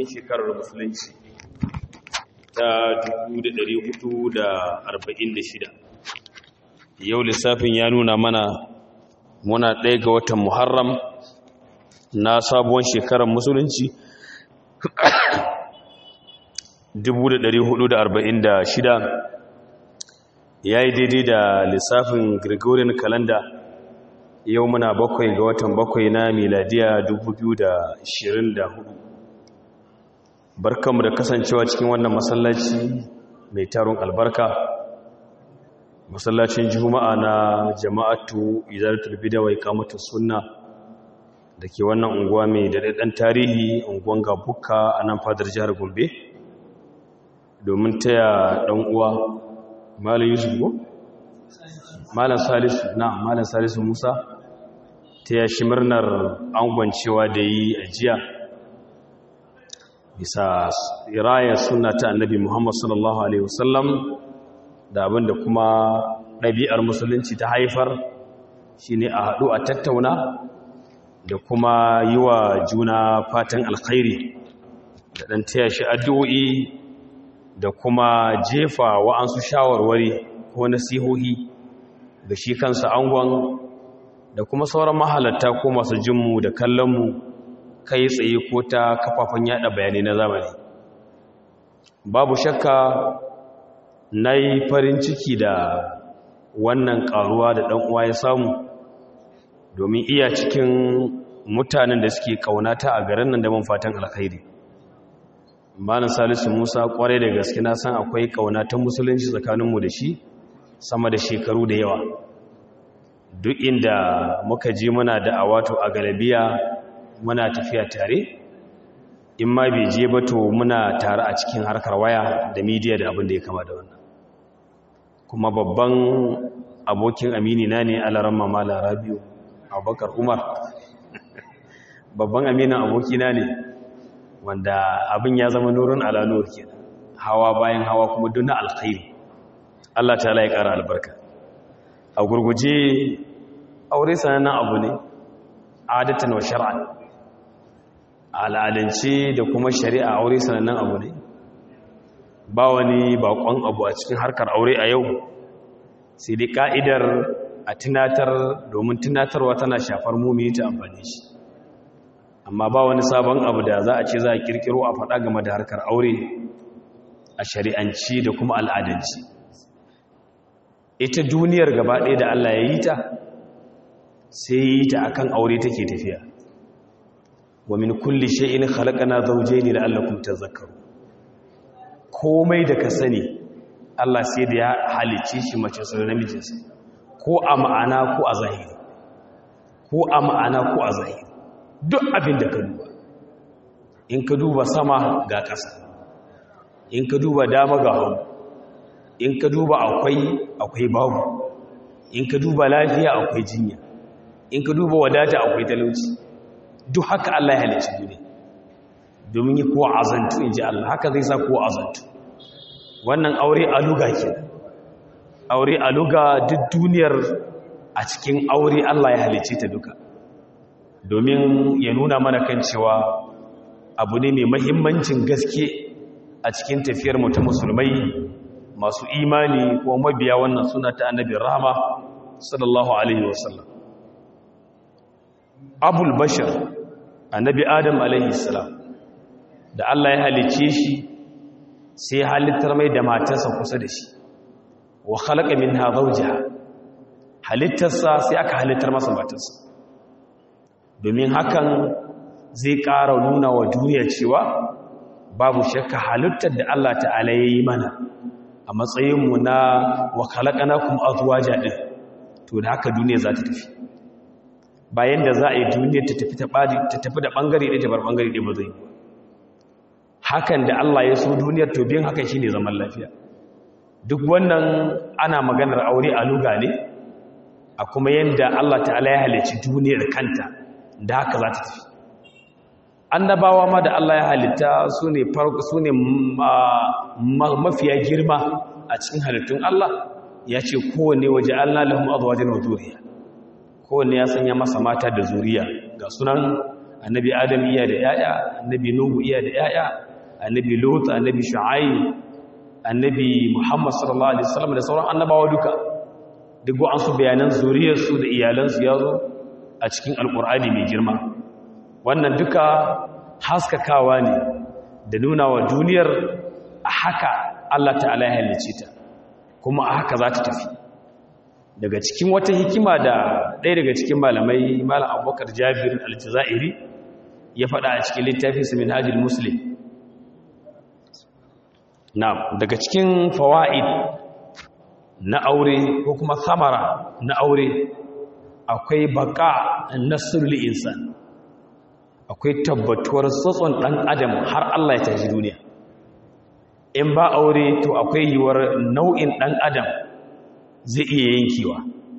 cikin shekarar musulunci ta 1446. Yau lissafin ya nuna mana muna ɗaya ga watan Muharram na sabuwar shekarar musulunci 1446, ya yi daidai da lissafin Gregorian calendar. Yau muna 7 ga watan 7 na miladiya 2024. Barkanmu da kasancewa cikin wannan masallaci mai taron albarka, masallacin juma'a na jama'atu izalatul bid'a wa iqamatus sunna da ke wannan unguwa mai daɗaɗɗen tarihi, unguwan Gabuka a nan fadar jihar Gombe, domin taya ɗan uwa Malam Yusuf ko? Malam Salisu Musa taya shi murnar angwancewa da yi a jiya bisa irayar sunna ta annabi Muhammad sallallahu alaihi wasallam, da abinda kuma ɗabi'ar musulunci ta haifar shine a haɗu a tattauna da kuma yi wa juna fatan alkhairi da ɗan taya shi addu'o'i da kuma jefa wa'ansu shawarwari ko nasihohi ga shi kansa angon da kuma sauran mahalarta ko masu jinmu da kallonmu kai tsaye ko ta kafafen yada bayanai na zamani. Babu shakka na yi farin ciki da wannan karuwa da ɗan'uwa ya samu, domin iya cikin mutanen da suke kaunata a garin nan da man fatan alkhairi. Malam Salisu Musa kwarai da gaske na san akwai kaunatan musulunci tsakaninmu da shi sama da shekaru da yawa. Duk inda muka je muna da awato a galabiya muna tafiya tare, in ma bai je ba to muna tare a cikin harkar waya da midiya da abin da ya kama da wannan. Kuma babban abokin amini na ne Alaramma Malam Rabiu Abubakar Umar babban aminin abokina ne, wanda abin ya zama nurun ala nur kenan, hawa bayan hawa kuma duk na alkhairi. Allah ta'ala ya ƙara albarka. A gurguje, aure sanannen abu ne adatan wa shar'an. Al'adance da kuma shari'a aure sanannen abu ne, ba wani bakon abu a cikin harkar aure a yau, sai dai ka'idar a tunatar, domin tunatarwa tana shafar mumini ta amfani shi. Amma ba wani sabon abu da za a ce za a kirkiro a faɗa game da harkar aure a shari'anci da kuma al'adanci. Ita duniyar gaba ɗaya da Allah ya yi ta, sai yi ta akan aure take tafiya. Wa min kulli shay'in khalaqana zawjayn la'allakum tadhakkarun. Komai da ka sani Allah sai da ya halicce shi mace da namijinsa, ko a ma'ana ko a zahiri. Ko a ma'ana ko a zahiri. Duk abin da ka duba, in ka duba sama ga ƙasa, in ka duba dama ga hagu, in ka duba akwai babu, in ka duba lafiya akwai jinya, in ka duba wadata akwai talauci. Duk haka Allah ya halicci duniya domin yi kowa azantu, in ji Allah, haka zai sa kowa azantu. Wannan aure a luga ke, aure a luga, duk duniyar a cikin aure Allah ya halicci ta duka, domin ya nuna mana kan cewa abu ne mai mahimmancin gaske a cikin tafiyar mu ta musulmai masu imani ko mabiya wannan suna ta annabi rahama sallallahu alaihi wasallam. Abul Bashar, annabi Adam alaihi salam, da Allah ya halice shi sai halittar mai da matarsa kusa da shi, wa khalaqa minha zawjaha, halittarsa sai aka halittar masa matarsa, domin hakan zai ƙara nuna wa duniya cewa babu shakka halittar da Allah ta'ala ya yi mana a matsayinmu na wa khalaqnakum azwaja din, to da haka duniya za ta tafi. Bayan da za a yi duniya ta tafi da ɓangare ɗaya ta bar ɓangare ɗaya ba zai yi. Hakan da Allah ya so duniyar, to biyan hakan shi ne zaman lafiya. Duk wannan ana maganar aure a luga ne, a kuma yadda Allah ta'ala ya halicci duniyar kanta da haka za ta tafi. Annabawa ma da Allah ya halitta su ne mafiya girma a cikin halittun Allah, ya ce kowane waje Allah lahum azwajan wa zuriya, kowane ya sanya masa mata da zuriya, ga sunan annabi adam iya da yaya, annabi nuhu iya da yaya, annabi lut, annabi shu'aib, annabi muhammad sallallahu alaihi wasallam da sauran annabawa duka duk an su bayanan zuriyarsu da iyalansu ya zo a cikin alkur'ani mai girma. Wannan duka haskakawa ne da nuna wa duniyar a haka Allah ta'ala ya halicce ta kuma a haka za ta tafi. Daga cikin wata hikima da ɗaya daga cikin malamai, malam abubakar jabir al-jazairi ya faɗa a cikin littafinsa minhajul muslim, na daga cikin fawaid na aure ko kuma samara na aure akwai baka nasrul insan, akwai tabbatuwar tsotson ɗan adam har Allah ya tashi duniya. In ba aure to akwai yiwuwar nau'in ɗan adam zai iya yankewa,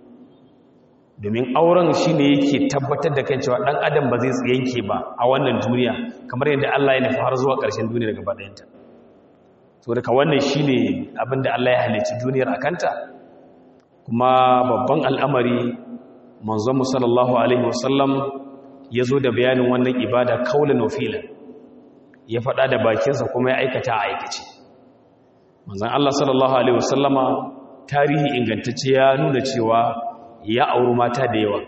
domin auren shi ne yake tabbatar da kan cewa ɗan adam ba zai yanke ba a wannan duniya kamar yadda Allah ya nufi har zuwa ƙarshen duniya daga baɗayanta. To daga wannan shi ne abinda Allah ya halicci duniyar a kanta, kuma babban al'amari manzon sallallahu alaihi wasallam ya zo da bayanin wannan ibada kaulan wa filan, ya faɗa da bakinsa kuma ya aikata a aikace. Manzon Allah sallallahu alaihi wasallama tarihi ingantacce ya nuna cewa ya auri mata da yawa.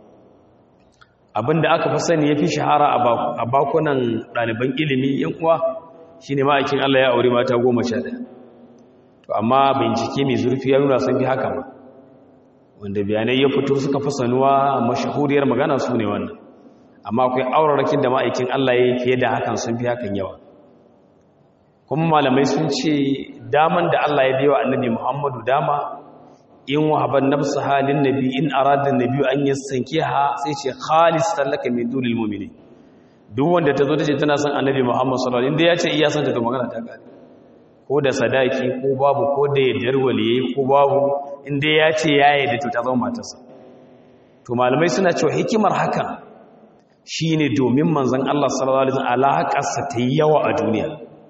Abinda aka fi sani ya fi shahara a bakunan ɗaliban ilimi yan uwa shi ne ma'aikin Allah ya auri mata 11. To amma bincike mai zurfi ya nuna sun fi haka ba, wanda bayanai ya fito suka fi sanuwa mashahuriyar magana su ne wannan. Amma akwai aurarakin da ma'aikin Allah ya yi fiye da hakan sun fi hakan yawa. Kuma malamai sun ce daman da Allah ya biyo annabi Muhammadu dama in wahaban nafsa halin nabi in arada nabi an yasankiha sai ce khalis talaka min dunil mu'minin. Duk wanda tazo tace tana son annabi Muhammad sallallahu alaihi wasallam inda yace iya son ta to magana ta kare, ko da sadaki ko babu, ko da yardar waliyai ko babu, inda yace ya yarda to ta zama matarsa. To malamai suna cewa hikimar haka shine domin manzon Allah sallallahu alaihi wasallam alaƙarsa ta yawa a duniya.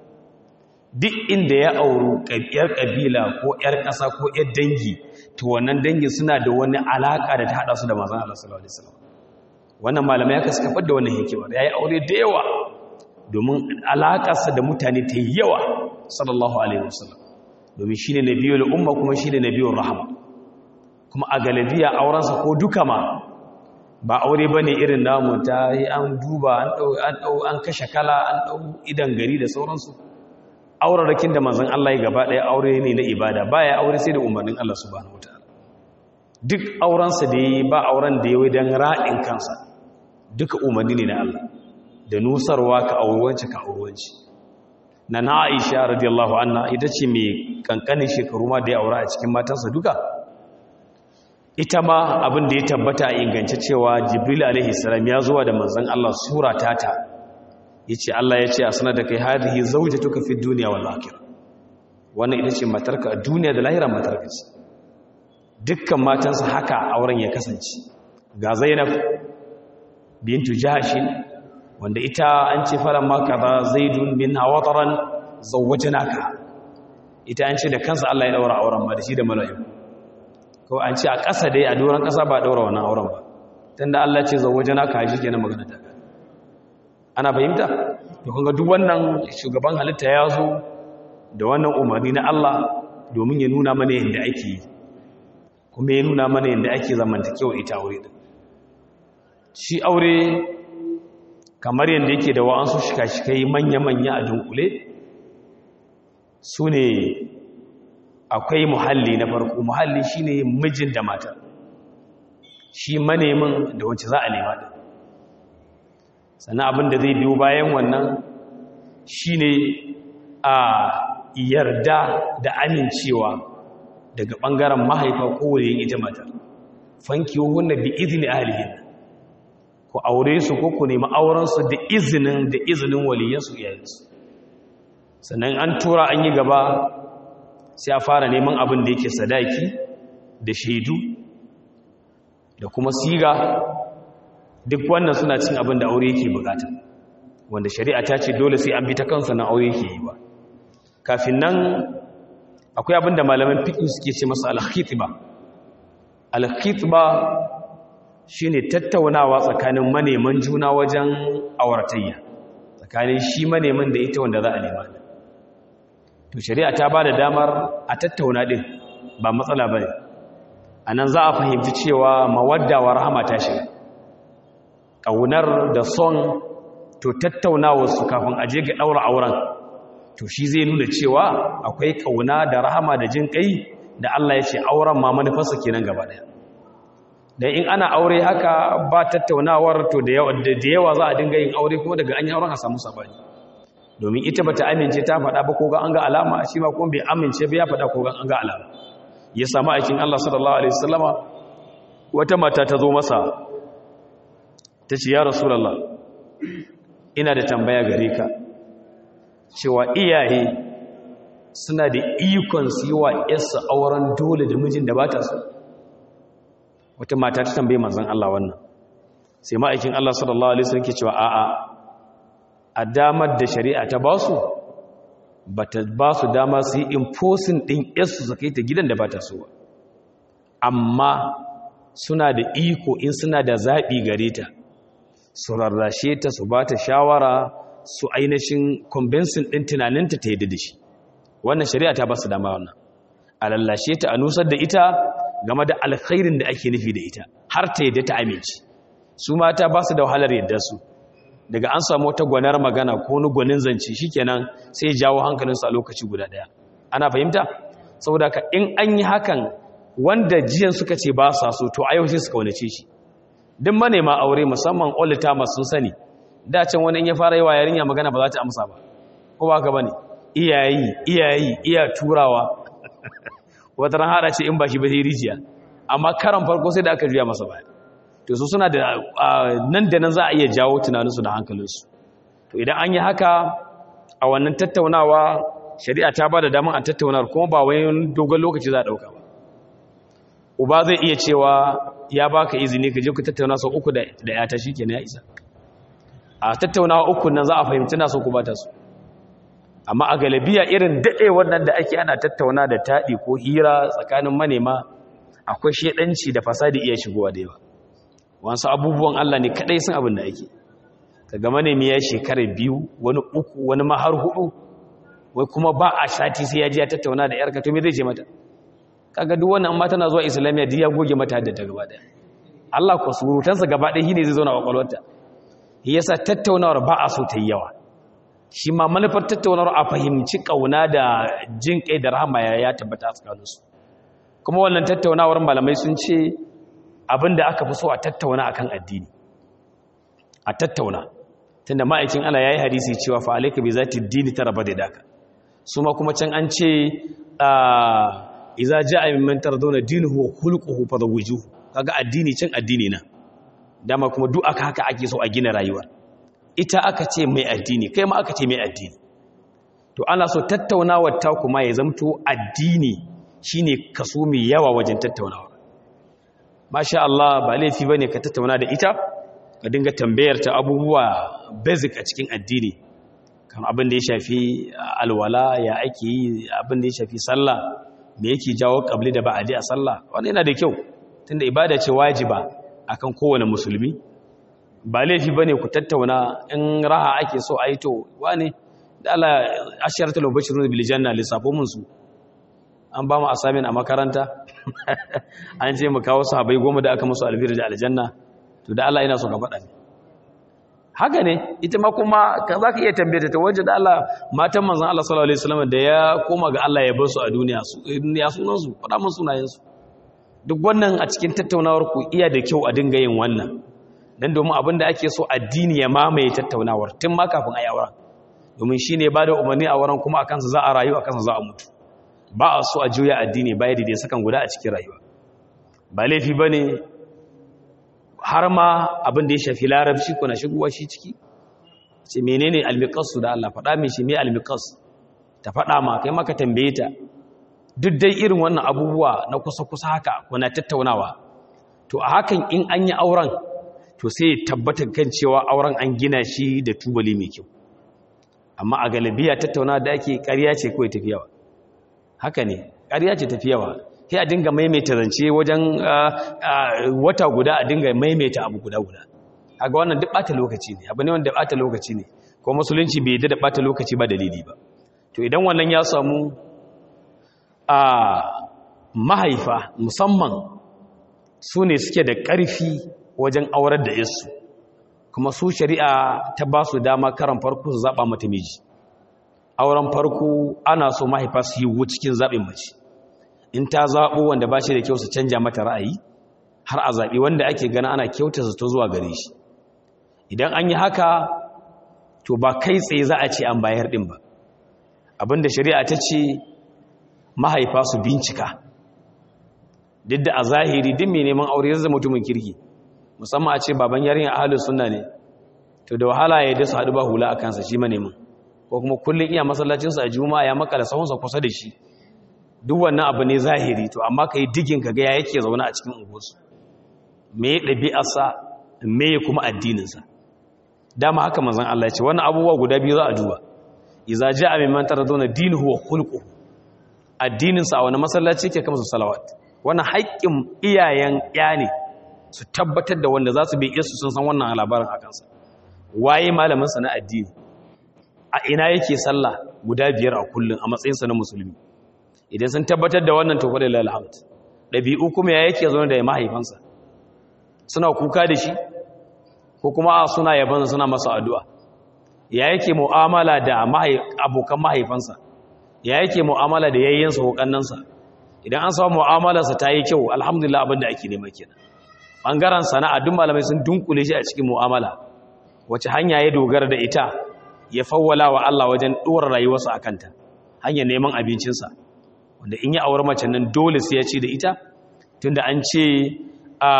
Duk inda ya auru ƙabiyar ƙabila ko ‘yar ƙasa ko ‘yar dangi, to wannan dangi suna da wani alaƙa da ta haɗa su da manzon Allah sallallahu alaihi wasallam. Wannan malamai ya kasu kafar da wannan hikimar, ya yi aure da yawa domin alaƙarsa da mutane ta yawa sallallahu alaihi wasallam, domin shi ne nabiyul umma kuma shi ne nabiyul rahama. Kuma a galabiya aurensa ko duka ma ba aure ba ne irin namu ta yi an duba an kashe kala an ɗau idan gari da sauransu. Aurarakin da manzon Allah ya gaba ɗaya aure ne na ibada, ba ya aure sai da umarnin Allah subhanahu wataala. Duk aurensa da yi ba auren da ya yi don raɗin kansa, duka umarni ne na Allah da nusarwa ka auruwanci ka auruwanci. Na Aisha radiyallahu anha ita ce mai kankanin shekaru ma da ya aura a cikin matansa duka. Ita ma abin da ya tabbata a ingance cewa Jibril alaihi salam ya zuwa da manzon Allah sura tata, yace Allah ya ce a sanar da kai hadhihi zawjatuka fi dunya wal akhirah, wannan ita ce matarka a duniya da lahira, matarka ce. Dukkan matansa haka auren ya kasance. Ga Zainab bintu Jahsh wanda ita an ce faran maka ba zaidun min hawataran zawwajnaka, ita an ce da kansa Allah ya daura auren ma da shi da mala'iku, ko an ce a ƙasa dai a doron ƙasa ba daura wannan auren ba, tunda Allah ce zawwajnaka shi kenan magana ta. Ana fahimta? To kun ga duk wannan shugaban halitta ya zo da wannan umarni na Allah domin ya nuna mana yadda ake yi, kuma ya nuna mana yadda ake zamantakewa ita aure din. Shi aure kamar yadda yake da wa'ansu shika-shikai manya-manya a dunkule, su ne akwai muhalli na farko. Muhalli shi ne mijin da mata, shi manemin da wacce za a nema ɗin. Sannan abin da zai biyo bayan wannan shi ne a yarda da amincewa daga ɓangaren mahaifa ko waliyin ita matar. Fankiyo wannan bi izini ahlihin, ku aure su ko ku nemi aurensu da izinin waliyansu iyayensu. Sannan an tura an yi gaba sai a fara neman abin da yake sadaki da shaidu da kuma siga. Duk wannan suna cin abin da aure yake bukata, wanda shari'a ta ce dole sai an bi ta kansa na aure yake yi ba. Kafin nan akwai abin da malaman fiqh suke ce masa al-khitba. Al-khitba shine tattaunawa tsakanin maneman juna wajen auratayya tsakanin shi maneman da ita wanda za a nema. To shari'a ta bada damar a tattauna din ba matsala bane. Anan za a fahimci cewa mawadda wa rahama ta shiga. Kaunar da son to tattaunawa su kafin aje ga daura auren to shi zai nuna cewa akwai kauna da rahama da jin kai da Allah ya ce auren ma manufarsa kenan gaba daya. Dan in ana aure haka ba tattaunawar to da yawa za a dinga yin aure kuma daga an yi auren a samu sabani. Domin ita bata amince ta faɗa ba ko ga an ga alama, shi ma kuma bai amince ba ya faɗa ko ga an ga alama. Ya samu aikin Allah sallallahu alaihi wasallama wata mata ta zo masa ta ce ya Rasulullah ina da tambaya gare ka cewa iyaye suna da ikon su yi wa yarsa auren dole da mijin da ba ta so. Wata mata ta tambaye manzon Allah wannan sai ma'aikin Allah sallallahu alaihi wasallam ke cewa a'a a damar da shari'a ta ba su bata ba su dama su yi imposing din yarsu su kai ta gidan da ba ta so. Amma suna da iko in suna da zaɓi gare ta su rarrashe ta su ba ta shawara su ainihin convincing ɗin tunaninta ta yadda da shi. Wannan shari'a ta ba su dama wannan a lallashe ta a nusar da ita game da alkhairin da ake nufi da ita har ta yadda ta amince. Su mata ba su da wahalar yadda su daga an samu wata gwanar magana ko wani gwanin zance shikenan sai ya jawo hankalinsu a lokaci guda ɗaya. Ana fahimta? Saboda ka in an yi hakan wanda jiyan suka ce ba sa so to a yau sai suka wanace shi. Duk manema aure musamman all timers sun sani da can wani in ya fara yi wa yarinya magana ba za ta amsa ba ko ba ka bane iya turawa wata ran hada ce in ba shi ba sai rijiya, amma karan farko sai da aka juya masa baya. To su suna da nan da nan za a iya jawo tunaninsu da hankalinsu. To idan an yi haka a wannan tattaunawa shari'a ta ba da damar a tattaunawar kuma ba wani dogon lokaci za a ɗauka ba. Uba zai iya cewa ya baka izini ka je ku tattauna sau uku da yata shi kenan ya isa. A tattaunawa uku nan za a fahimci na so ku bata su. Amma a galabiya irin daɗewar nan da ake ana tattauna da taɗi ko hira tsakanin manema akwai shedanci da fasadi iya shigowa da yawa. Wasu abubuwan Allah ne kadai sun abin da ake. Kaga manemi ya shekara 2 wani 3 wani ma har 4 wai kuma ba a sati sai ya ji ya tattauna da yarka to me zai ce mata? Kaga duk wannan amma tana zuwa Islamiyya duk ya goge mata hadda ta gaba daya. Allah ko surutansa gaba daya shine zai zauna a kwakwalwarta. Shi yasa tattaunawar ba a so ta yi yawa. Shi ma manufar tattaunawar a fahimci kauna da jin kai da rahama ya tabbata a tsakaninsu. Kuma wannan tattaunawar malamai sun ce abinda aka fi so a tattauna akan addini. A tattauna tunda ma'aikin Allah yayi hadisi cewa fa alayka bi zati dini taraba da daka. Su ma kuma can an ce iza ja'a mimman tardawna dinuhu wa khuluquhu fadawwijuhu. Kaga addini can addini na dama kuma duk aka haka ake so a gina rayuwar. Ita aka ce mai addini kai ma aka ce mai addini. To ana so tattaunawar ta kuma ya zamto addini shine kaso mai yawa wajen tattaunawa. Masha Allah ba laifi bane ka tattauna da ita ka dinga tambayar ta abubuwa basic a cikin addini kan abin da ya shafi alwala ya ake yi, abin da ya shafi sallah me yake jawo kabli da ba'adi a sallah. Wannan yana da kyau tunda ibada ce wajiba akan kowane musulmi. Ba laifi bane ku tattauna in raha ake so ayi to wani da Allah asharatul mubashirun bil janna lissafo mun su an ba mu assignment a makaranta an ce mu kawo sahabbai 10 da aka musu albir da aljanna to da Allah ina so ka faɗa ne haka ne. Ita ma kuma za ka iya tambaye ta waje da Allah matan manzon Allah sallallahu alaihi wasallam da ya koma ga Allah ya bar su a duniya su ya sunan su faɗa mun sunayen su. Duk wannan a cikin tattaunawar ku iya da kyau a dinga yin wannan dan domin abin da ake so addini ya mamaye tattaunawar tun ma kafin ayi auren, domin shine ba da umarni a wurin kuma akan sa za a rayu akan sa za a mutu. Ba a so a juya addini baya da sakan guda a cikin rayuwa. Ba laifi bane har ma abin da ya shafi larabci kuna shigowa shi ciki ce menene almiqas da Allah faɗa min shi me almiqas ta faɗa ma kai maka tambaye ta. Duk dai irin wannan abubuwa na kusa haka kuna tattaunawa to a hakan in an yi auren to sai tabbatar kan cewa auren an gina shi da tubali mai kyau. Amma a galibiya tattauna da ake ƙarya ce kawai tafiyawa. Haka ne ƙarya ce tafiyawa. sai a dinga maimaita zance wajen wata guda a dinga maimaita abu guda kaga wannan duk bata lokaci ne abu ne wanda bata lokaci ne ko musulunci bai da bata lokaci ba dalili ba to idan wannan ya samu a mahaifa musamman su ne suke da ƙarfi wajen aurar da yasu kuma su shari'a ta ba su dama karan farko su zaɓa mata miji auren farko ana so mahaifa su yi cikin zaɓin mace in ta zaɓo wanda ba shi da kyau su canja mata ra'ayi har a zaɓi wanda ake gana ana kyauta su to zuwa gare shi idan an yi haka to ba kai tsaye za a ce an bayar ɗin ba abinda shari'a ta ce mahaifa su bincika duk da a zahiri duk mai neman aure zai mutumin kirki musamman a ce baban yarinya ahlus sunna ne to da wahala ya da su haɗu ba hula a kansa shi manemin ko kuma kullum iya masallacinsa a juma'a ya makala sahunsa kusa da shi duk wannan abu ne zahiri to amma ka yi digin ka ga ya yake zaune a cikin unguwarsu me ya ɗabi'arsa me ya kuma addininsa dama haka manzon Allah ya ce wannan abubuwa guda biyu za a duba iza ja'a mimman taraduna dinuhu wa khulquhu addininsa a wani masallaci yake kamar salawat wannan haƙƙin iyayen ya ne su tabbatar da wanda za su bi su sun san wannan labarin a kansa waye malamin sa na addini a ina yake sallah guda biyar a kullun a matsayin sa na musulmi idan sun tabbatar da wannan to fa lillahi alhamd dabi'u kuma ya yake zaune da mahaifansa suna kuka da shi ko kuma suna yaban suna masa addu'a ya yake mu'amala da abokan mahaifansa ya yake mu'amala da yayyensa ko kannansa idan an samu mu'amalarsa ta yi kyau alhamdulillah abinda ake nema kenan bangaren sana'a duk malamai sun dunkule shi a cikin mu'amala wace hanya ya dogara da ita ya fawwala wa Allah wajen dora rayuwarsa akanta hanyar neman abincinsa wanda in ya aure mace nan dole sai ya ci da ita tunda an ce a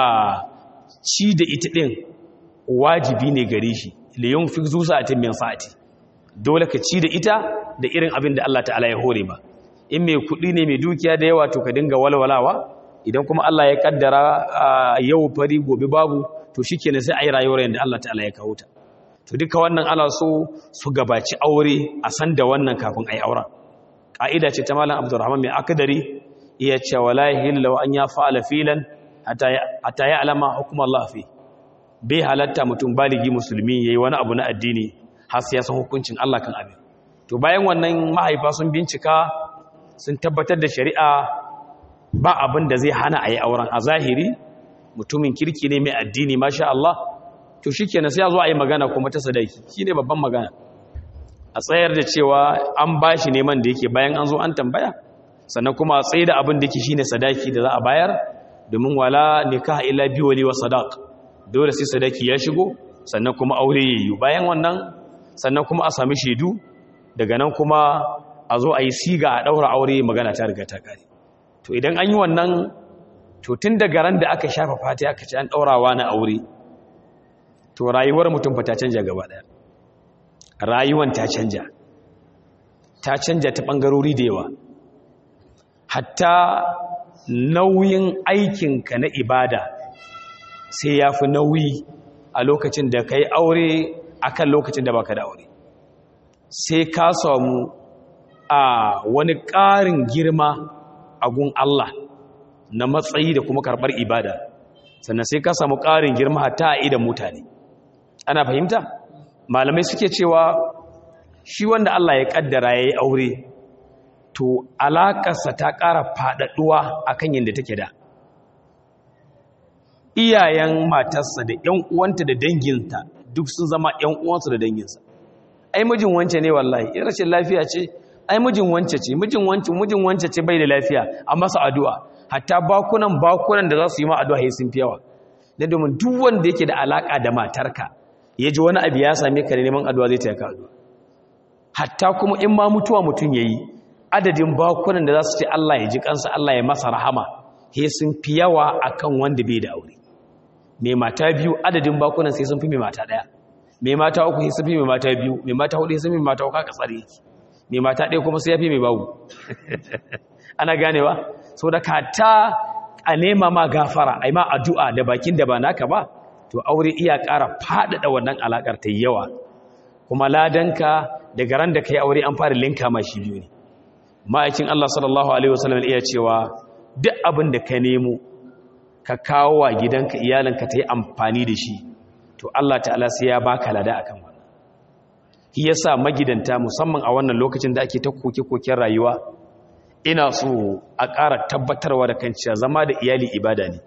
ci da ita din wajibi ne gare shi liyun fi zu sa'atin min sa'ati dole ka ci da ita da irin abin da Allah ta'ala ya hore ba in mai kudi ne mai dukiya da yawa to ka dinga walwalawa idan kuma Allah ya kaddara yau fari gobe babu to shikenan sai ayi rayuwar yanda Allah ta'ala ya kawo ta to duka wannan ana so su gabaci aure a san da wannan kafin ayi auren kaida ce ta malam Abdurrahman mai akdari iya ce wala yahillu an ya fa'ala filan hatta ya alama hukum Allah fi bai halatta mutum baligi musulmi yayi wani abu na addini har sai ya san hukuncin Allah kan abin to bayan wannan mahaifa sun bincika sun tabbatar da shari'a ba abin da zai hana a yi auren a zahiri mutumin kirki ne mai addini masha Allah to shi kenan sai ya zo a yi magana kuma ta sadaki shi ne babban magana a tsayar da cewa an ba shi neman da yake bayan an zo an tambaya sannan kuma a tsaye da abin da yake shi ne sadaki da za a bayar domin wala nikah illa bi wali wa sadaq dole sai sadaki ya shigo sannan kuma aure yayi bayan wannan sannan kuma a sami shaidu daga nan kuma a zo a yi siga a ɗaura aure magana ta riga ta kare to idan an yi wannan to tun daga ran da aka shafa fata aka ce an ɗaurawa na aure to rayuwar mutum fa ta canja gaba ɗaya rayuwan ta canja ta ɓangarori da yawa hatta nauyin aikinka na ibada sai ya fi nauyi a lokacin da ka yi aure akan lokacin da baka da aure sai ka samu a wani ƙarin girma a gun Allah na matsayi da kuma karɓar ibada sannan sai ka samu ƙarin girma hatta a idan mutane ana fahimta malamai suke cewa shi wanda Allah ya ƙaddara ya yi aure to alaƙarsa ta ƙara faɗaɗuwa a kan yadda take da iyayen matarsa da ‘yan uwanta da danginta duk sun zama ‘yan uwansu da danginsa ai mijin wance ne wallahi in rashin lafiya ce ai mijin wance ce mijin wance ce bai da lafiya a masa addu'a hatta bakunan da za su yi ma addu'a sai sun fi yawa dan domin duk wanda yake da alaka da matarka ya ji wani abu ya same ka neman addu'a zai taya ka addu'a hatta kuma in ma mutuwa mutum yayi adadin bakunan da za su ce Allah ya ji kansa Allah ya masa rahama sai sun fi yawa akan wanda bai da aure mai mata biyu adadin bakunan sai sun fi mai mata daya mai mata uku sai sun fi mai mata biyu mai mata hudu sai sun fi mai mata uku ka tsare yake mai mata ɗaya kuma sai ya fi mai babu ana ganewa so da ka ta a nema ma gafara ai ma addu'a da bakin da ba naka ba to aure iya ƙara faɗaɗa wannan alaƙar ta yawa kuma ladanka daga ran da kai aure an fara linka ma shi biyu ne ma'aikin Allah sallallahu alaihi wasallam iya cewa duk abin da ka nemo ka kawo wa gidanka iyalanka ta yi amfani da shi to Allah ta'ala sai ya baka lada akan wannan. Shi yasa magidanta musamman a wannan lokacin da ake ta koke-koken rayuwa ina so a ƙara tabbatarwa da kan cewa zama da iyali ibada ne.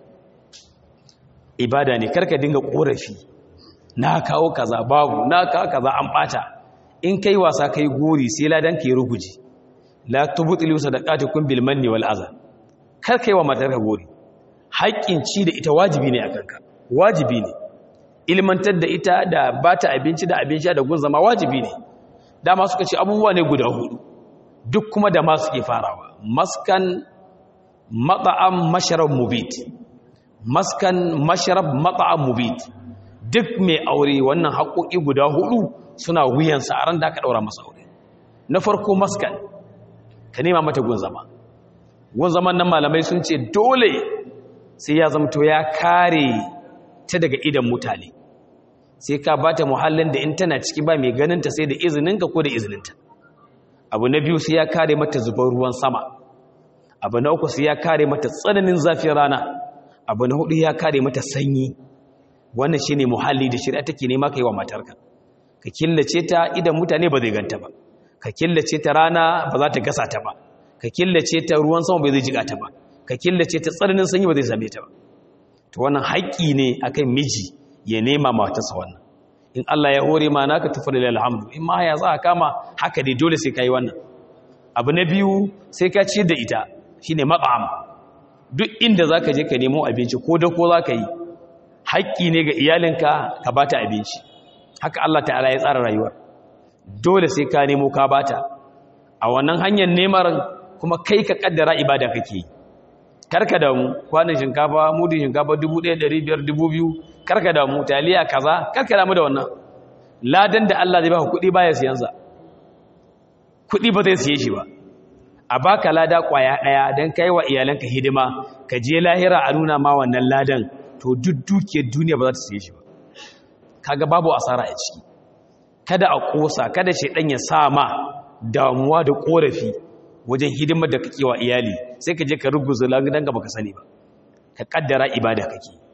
Ibada ne, karka dinga ƙorafi na kawo kaza babu, na kawo kaza an ɓata. In kai wasa kai gori sai ladan ka yi ruguji. La tubtilu sadaqatukum bil manni wal adha. Kar kai wa matarka gori. Haƙƙin ci da ita wajibi ne akan ka. Wajibi ne. Ilmantar da ita da bata abinci da abin sha da gun zama wajibi ne. Dama suka ce abubuwa ne guda hudu. Duk kuma da ma suke farawa. Maskan, mat'am, masharab, mubit. Maskan, masharab, mat'am, mubit. Duk mai aure wannan haƙoƙi guda hudu suna wuyansa a ran da aka daura masa aure. Na farko maskan, ka nema mata gun zama. Gun zaman nan malamai sun ce dole sai ya zamto ya kare ta daga idan mutane. Sai ka bata muhallin da in tana ciki ba mai ganinta sai da izininka ko da izininta. Abu na biyu sai ya kare mata zubar ruwan sama. Abu na uku sai ya kare mata tsananin zafin rana. Abu na hudu ya kare mata sanyi. Wannan shine muhalli da shari'a take nema kai wa matarka. Ka killace ta idan mutane ba zai ganta ba. Ka killace ta rana ba za ta gasa ta ba. Ka killace ta ruwan sama ba zai jiga ta ba. Ka killace ta tsananin sanyi ba zai same ta ba. To wannan haƙƙi ne akan miji ya nema matarsa wannan. In Allah ya hore ma naka tufar da alhamdu. In ma ya za a kama haka dai dole sai kai wannan. Abu na biyu sai ka ciyar da ita shine mat'am. Duk inda zaka je ka nemo abinci ko da ko zaka yi haƙƙi ne ga iyalinka ka bata abinci. Haka Allah ta'ala ya tsara rayuwar. Dole sai ka nemo ka bata. A wannan hanyar neman kuma kai ka kaddara ibada kake yi. Karka da mu kwanan shinkafa mudin shinkafa 1500 2000 karka da mu taliya kaza karka da mu da wannan. Ladan da Allah zai baka kuɗi baya siyan sa. Kuɗi ba zai siye shi ba. A baka lada kwaya daya dan kai wa iyalanka hidima ka je lahira a nuna ma wannan ladan to duk dukiyar duniya ba za ta siye shi ba. Kaga babu asara a ciki. Kada a kosa kada shedan ya sa ma damuwa da korafi wajen hidimar da kake wa iyali sai ka je ka ruguza ladan ga baka sani ba. Ka kaddara ibada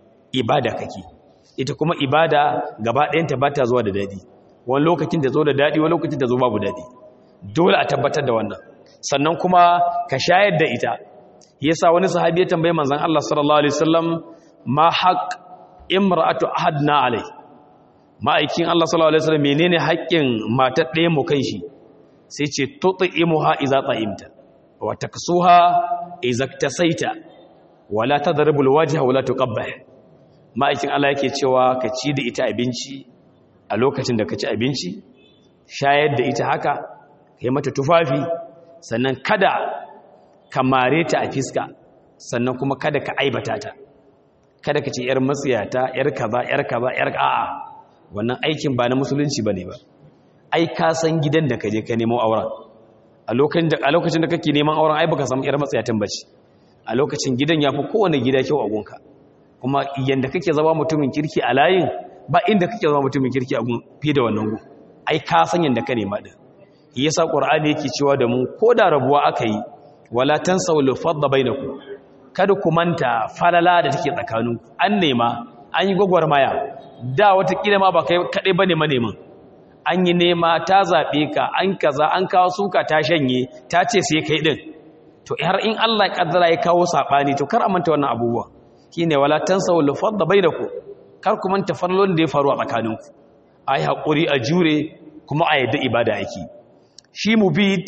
kake ita kuma ibada gaba ɗayan ta bata zuwa da dadi wani lokacin da zo da dadi wani lokacin da zo babu dadi dole a tabbatar da wannan sannan kuma ka shayar da ita yasa wani sahabi ya tambaye manzon Allah sallallahu alaihi wasallam ma haqq imra'atu ahadna alai ma'aikin Allah sallallahu alaihi wasallam menene haƙƙin matar ɗaya mu kan shi sai ce tut'imuha idza ta'imta wa taksuha idza iktasaita wala tadribul wajha wala tuqabbih ma'aikin Allah yake cewa ka ci da ita abinci a lokacin da ka ci abinci shayar da ita haka kai mata tufafi sannan kada ka mare ta a fiska sannan kuma kada ka aibata ta kada ka ce yar matsiyata yar kaza yar a'a wannan aikin ba na musulunci bane ba ai ka san gidan da kaje ka nemo auren a lokacin da kake neman auren ai baka samu yar matsayatan bace a lokacin gidan yafi kowanne gida kyau a gunka kuma yanda kake zama mutumin kirki a layin ba inda kake zama mutumin kirki a gun fiye da wannan gun ai ka san yanda ka nema din yasa qur'ani yake cewa da mu ko da rabuwa aka yi wala tansawul fadda bainakum kada ku manta falala da take tsakaninku an nema an yi gwagwarmaya da wata kila ma ba kai kadai bane manemin an yi nema ta zaɓe ka an kaza an kawo suka ta shanye ta ce sai kai ɗin to har in Allah ya ƙaddara ya kawo saɓani to kar a manta wannan abubuwa shi ne wala tansa wal fadda bainakum kar ku manta farlon da ya faru a tsakaninku a yi haƙuri a jure kuma a yadda ibada yake shi mubid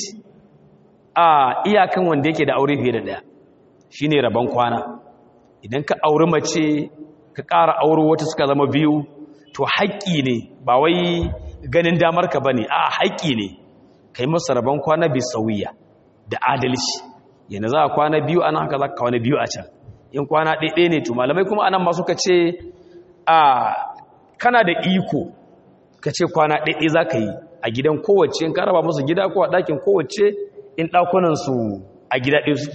a iyakan wanda yake da aure fiye da ɗaya shi ne rabon kwana idan ka auri mace ka ƙara auro wata suka zama biyu to haƙƙi ne ba wai ganin damarka ba ne a haƙƙi ne kai masa rabon kwana bi sauyiya da adalci yana za a kwana biyu ana haka za ka kwana biyu a can in kwana ɗaiɗai ne to malamai kuma anan ma suka ce a kana da iko ka ce kwana ɗaiɗai za ka yi a gidan kowace in ka raba musu gida ko a ɗakin kowace in ɗakunansu a gida ɗaya suke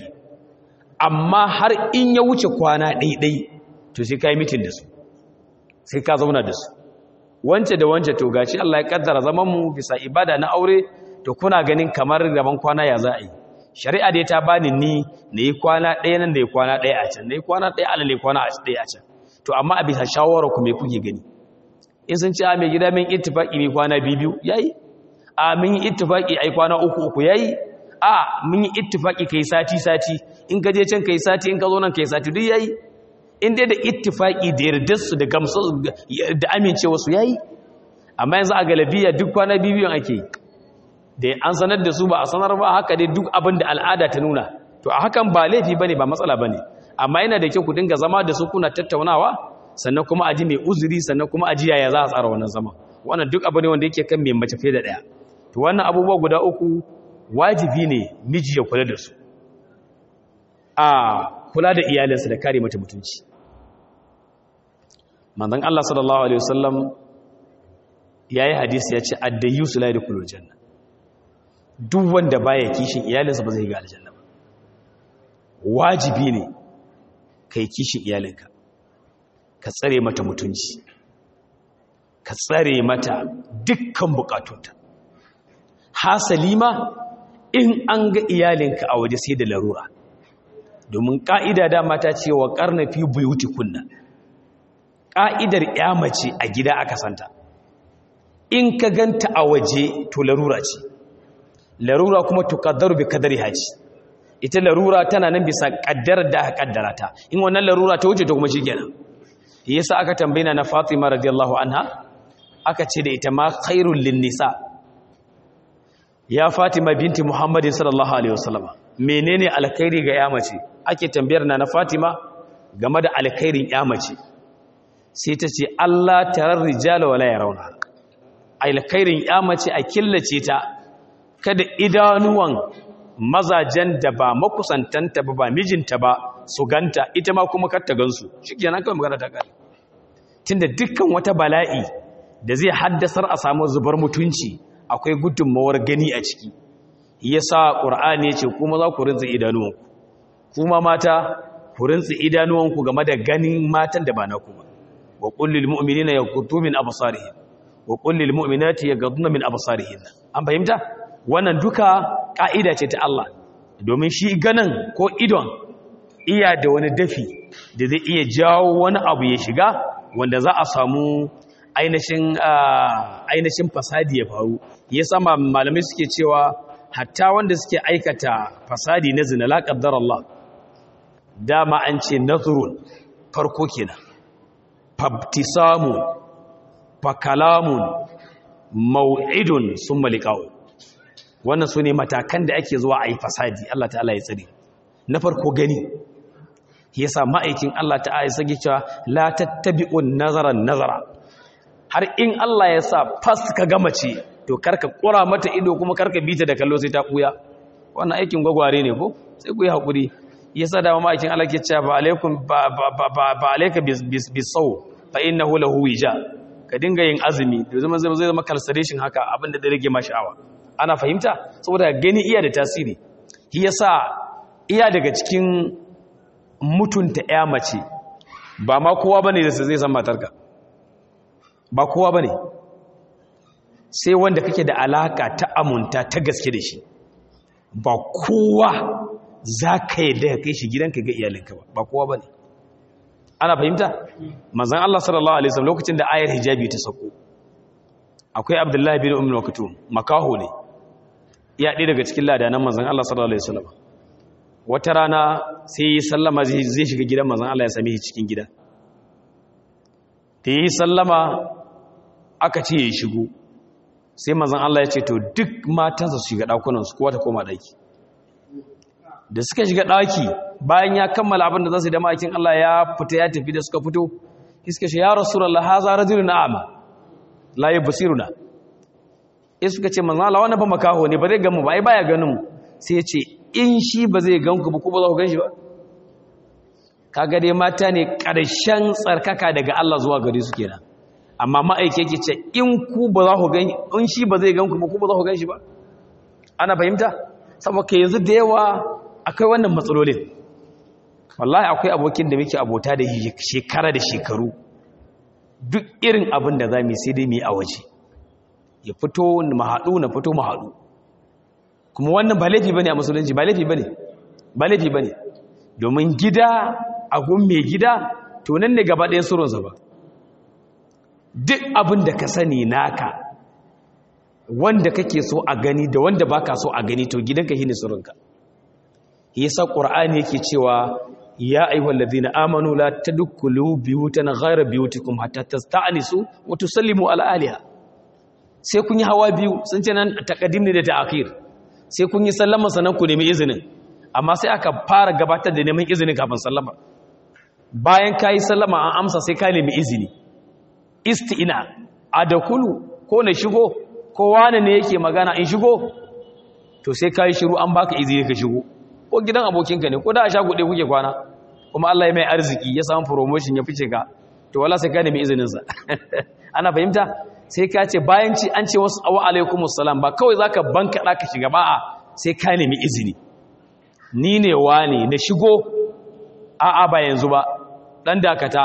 amma har in ya wuce kwana ɗaiɗai to sai ka yi mitin da su sai ka zauna da su wance da wance to gashi Allah ya kaddara zaman mu bisa ibada na aure to kuna ganin kamar gaban kwana ya za a yi shari'a dai ta bani ni na yi kwana ɗaya nan da ya kwana ɗaya a can na yi kwana ɗaya alal ya kwana ɗaya a can to amma a bisa shawara ku me kuke gani in sun ce a mai gida min ittifaqi mai kwana biyu yayi a mun yi ittifaqi ai kwana uku yayi a mun yi ittifaqi kai sati in ka je can kai sati in ka zo nan kai sati duk yayi in dai da ittifaqi da yardar su da gamsu da amincewa su yayi amma yanzu a galabiya duk kwana biyu ake yi da an sanar da su ba a sanar ba haka dai duk abin da al'ada ta nuna to a hakan ba laifi bane ba matsala bane amma yana da kyau ku dinga zama da su kuna tattaunawa sannan kuma aji mai uzuri sannan kuma aji yaya za a tsara wannan zama wannan duk abu ne wanda yake kan mai mace fiye da daya to wannan abubuwa guda uku wajibi ne miji ya kula da su a kula da iyalinsa da kare mata mutunci manzon Allah sallallahu alaihi wasallam yayi hadisi ya ce addayusu la yadkhulul janna duk wanda baya kishin iyalinsa ba zai ga aljanna ba wajibi ne kai kishin iyalinka ka tsare mata mutunci ka tsare mata dukkan bukatunta hasali ma in an ga iyalinka a waje sai da larura domin ka'ida da mata ce wa qarna fi buyutikunna ka'idar mace a gida aka santa in ka ganta a waje to larura ce larura kuma tuqaddaru bi qadari haji ita larura tana nan bisa kaddar da aka kaddara ta in wannan larura ta wuce to kuma shikenan yasa aka tambayina na Fatima radiyallahu anha aka ce da ita ma khairul linnisa ya Fatima binti Muhammadin sallallahu alaihi wasallam menene alkhairi ga ya mace ake tambayar na Fatima game da alkhairin ya mace sai ta ce Allah tarar rijala wala yarawna alkhairin ya mace a killace ta kada idanuwan mazajen da ba makusantanta ba mijinta ba su ganta ita ma kuma kar ta gansu shikenan kawai magana ta kare tunda dukkan wata bala'i da zai haddasar a samu zubar mutunci akwai gudunmawar gani a ciki yasa qur'ani yace kuma za ku rinsa idanuwanku kuma mata ku rinsa idanuwanku game da ganin matan da ba naku ba wa qul lil mu'minina yaghuddu min absarihim wa qul lil mu'minati yaghuddna min absarihin an fahimta wannan duka ka'ida ce ta Allah domin shi ganin ko idon iya da wani dafi da zai iya jawo wani abu ya shiga wanda za a samu ainihin fasadi ya faru yasa malamai suke cewa hatta wanda suke aikata fasadi na zina la qaddar Allah dama an ce nazrun farko kenan fabtisamun fakalamun mau'idun summa liqa'u wannan sune matakan da ake zuwa a yi fasadi Allah ta'ala ya tsare na farko gani yasa ma'aikin Allah ta'ala ya sage cewa la tattabi'un nazara har in Allah ya sa fas ka gama ce to karka kura mata ido kuma karka bita da kallo sai ta kuya wannan aikin gwagware ne ko sai ku yi hakuri yasa da ma'aikin Allah ke cewa ba alaikum ba alayka bisaw fa innahu lahu wija ka dinga yin azumi da zai zama calculation haka abinda da rage ma sha'awa ana fahimta saboda gani iya da tasiri shi yasa iya daga cikin mutunta ya mace ba ma kowa bane da zai san matarka ba kowa bane sai wanda kake da alaka ta amunta ta gaske da shi ba kowa zaka yadda kai shi gidanka ga iyalinka ba kowa bane ana fahimta manzon Allah sallallahu alaihi wasallam lokacin da ayar hijabi ta sako akwai Abdullahi bin Umm Maktum makaho ne ya ɗaya daga cikin ladanan manzon Allah sallallahu alaihi wasallam wata rana sai yi sallama zai shiga gidan manzon Allah ya same shi cikin gida da yi sallama aka ce ya shigo sai manzon Allah ya ce to duk matansa su shiga dakunan su kowa ta koma daki da suka shiga daki bayan ya kammala abin da za su yi da ma'aikin Allah ya fita ya tafi da suka fito iska shi ya rasulullah haza rajulun a'ma la yubsiruna suka ce manzo Allah wannan ba makaho ne ba zai gamu ba ai baya ganin mu sai ya ce in shi ba zai ganku ba ko ba za ku ganshi ba kaga dai mata ne karshen tsarkaka daga Allah zuwa gare su kenan amma ma'aike yake ce in ku ba za ku gani in shi ba zai ganku ba ko ba za ku ganshi ba ana fahimta saboda yanzu da yawa akwai wannan matsalolin wallahi akwai abokin da muke abota da shekara da shekaru duk irin abin da za mu sai dai mu yi a waje ya fito mu haɗu na fito mu haɗu kuma wannan ba laifi bane a musulunci, ba laifi bane domin gida a gun mai gida to nan ne gaba ɗayan surunsa ba. Duk abin da ka sani naka wanda kake so a gani da wanda baka so a gani to gidanka shine surunka. Yasa Qur'ani yake cewa ya ayyuhal ladina amanu la tadkhulu buyutan ghayra buyutikum hatta tasta'nisu wa tusallimu ala ahliha. Sai kun yi hawa biyu, sun ce nan taqdim ne da ta'khir. Sai kun yi sallama sanan ku nemi izinin, amma sai aka fara gabatar da neman izinin kafin sallama. Bayan kai sallama an amsa sai ka nemi izini. Isti'ina adakulu ko na shigo ko wani ne yake magana in shigo, to sai kai shiru an baka izini ka shigo. Ko gidan abokinka ne ko da a sha gude kuke kwana, kuma Allah ya mai arziki ya samu promotion ya fice ka, to wala sai ka nemi izinin sa. Ana fahimta? Sai ka ce bayan ci an ce wasu wa alaikumus salam, ba kawai zaka banka ka shiga ba, sai ka nemi izini. Ni ne wani na shigo, a'a ba yanzu ba, dan dakata.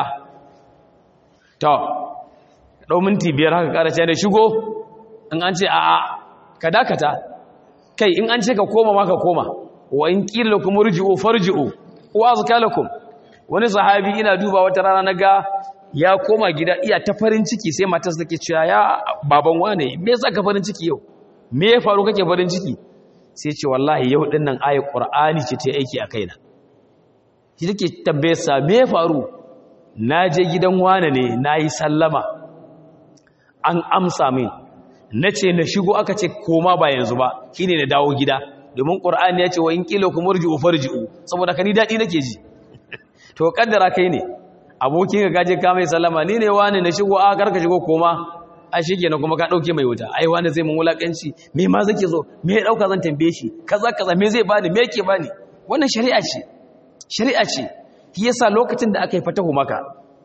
To dau minti 5 haka karace da shigo, in an ce a'a ka dakata, kai in an ce ka koma ma ka koma. Wa in qila lakum irji'u farji'u wa azka lakum. Wani sahabi ina duba wata rana naga ya koma gida iya ta farin ciki, sai matarsa take cewa ya baban wane me yasa ka farin ciki yau, me ya faru kake farin ciki? Sai ce wallahi yau din nan ayat Qur'ani ce ta aiki a kaina. Shi take tambaye sa me ya faru? Naje gidan wane ne nayi sallama an amsa min, nace na shigo aka ce koma ba yanzu ba, shine na dawo gida. Domin Qur'ani ya ce wa in qila kum irji'u farji'u, saboda ka ni dadi nake ji. To kaddara kai ne abokin ka gaje ka mai sallama, ni ne wani na shigo, a karka shigo koma, a shikenan kuma ka dauke mai wuta. Ai wani zai mun wulakanci, me ma zake zo, me ya dauka zan tambaye shi, kaza me zai bani, me yake bani. Wannan shari'a ce. Shi yasa lokacin da aka yi fatahu Makka,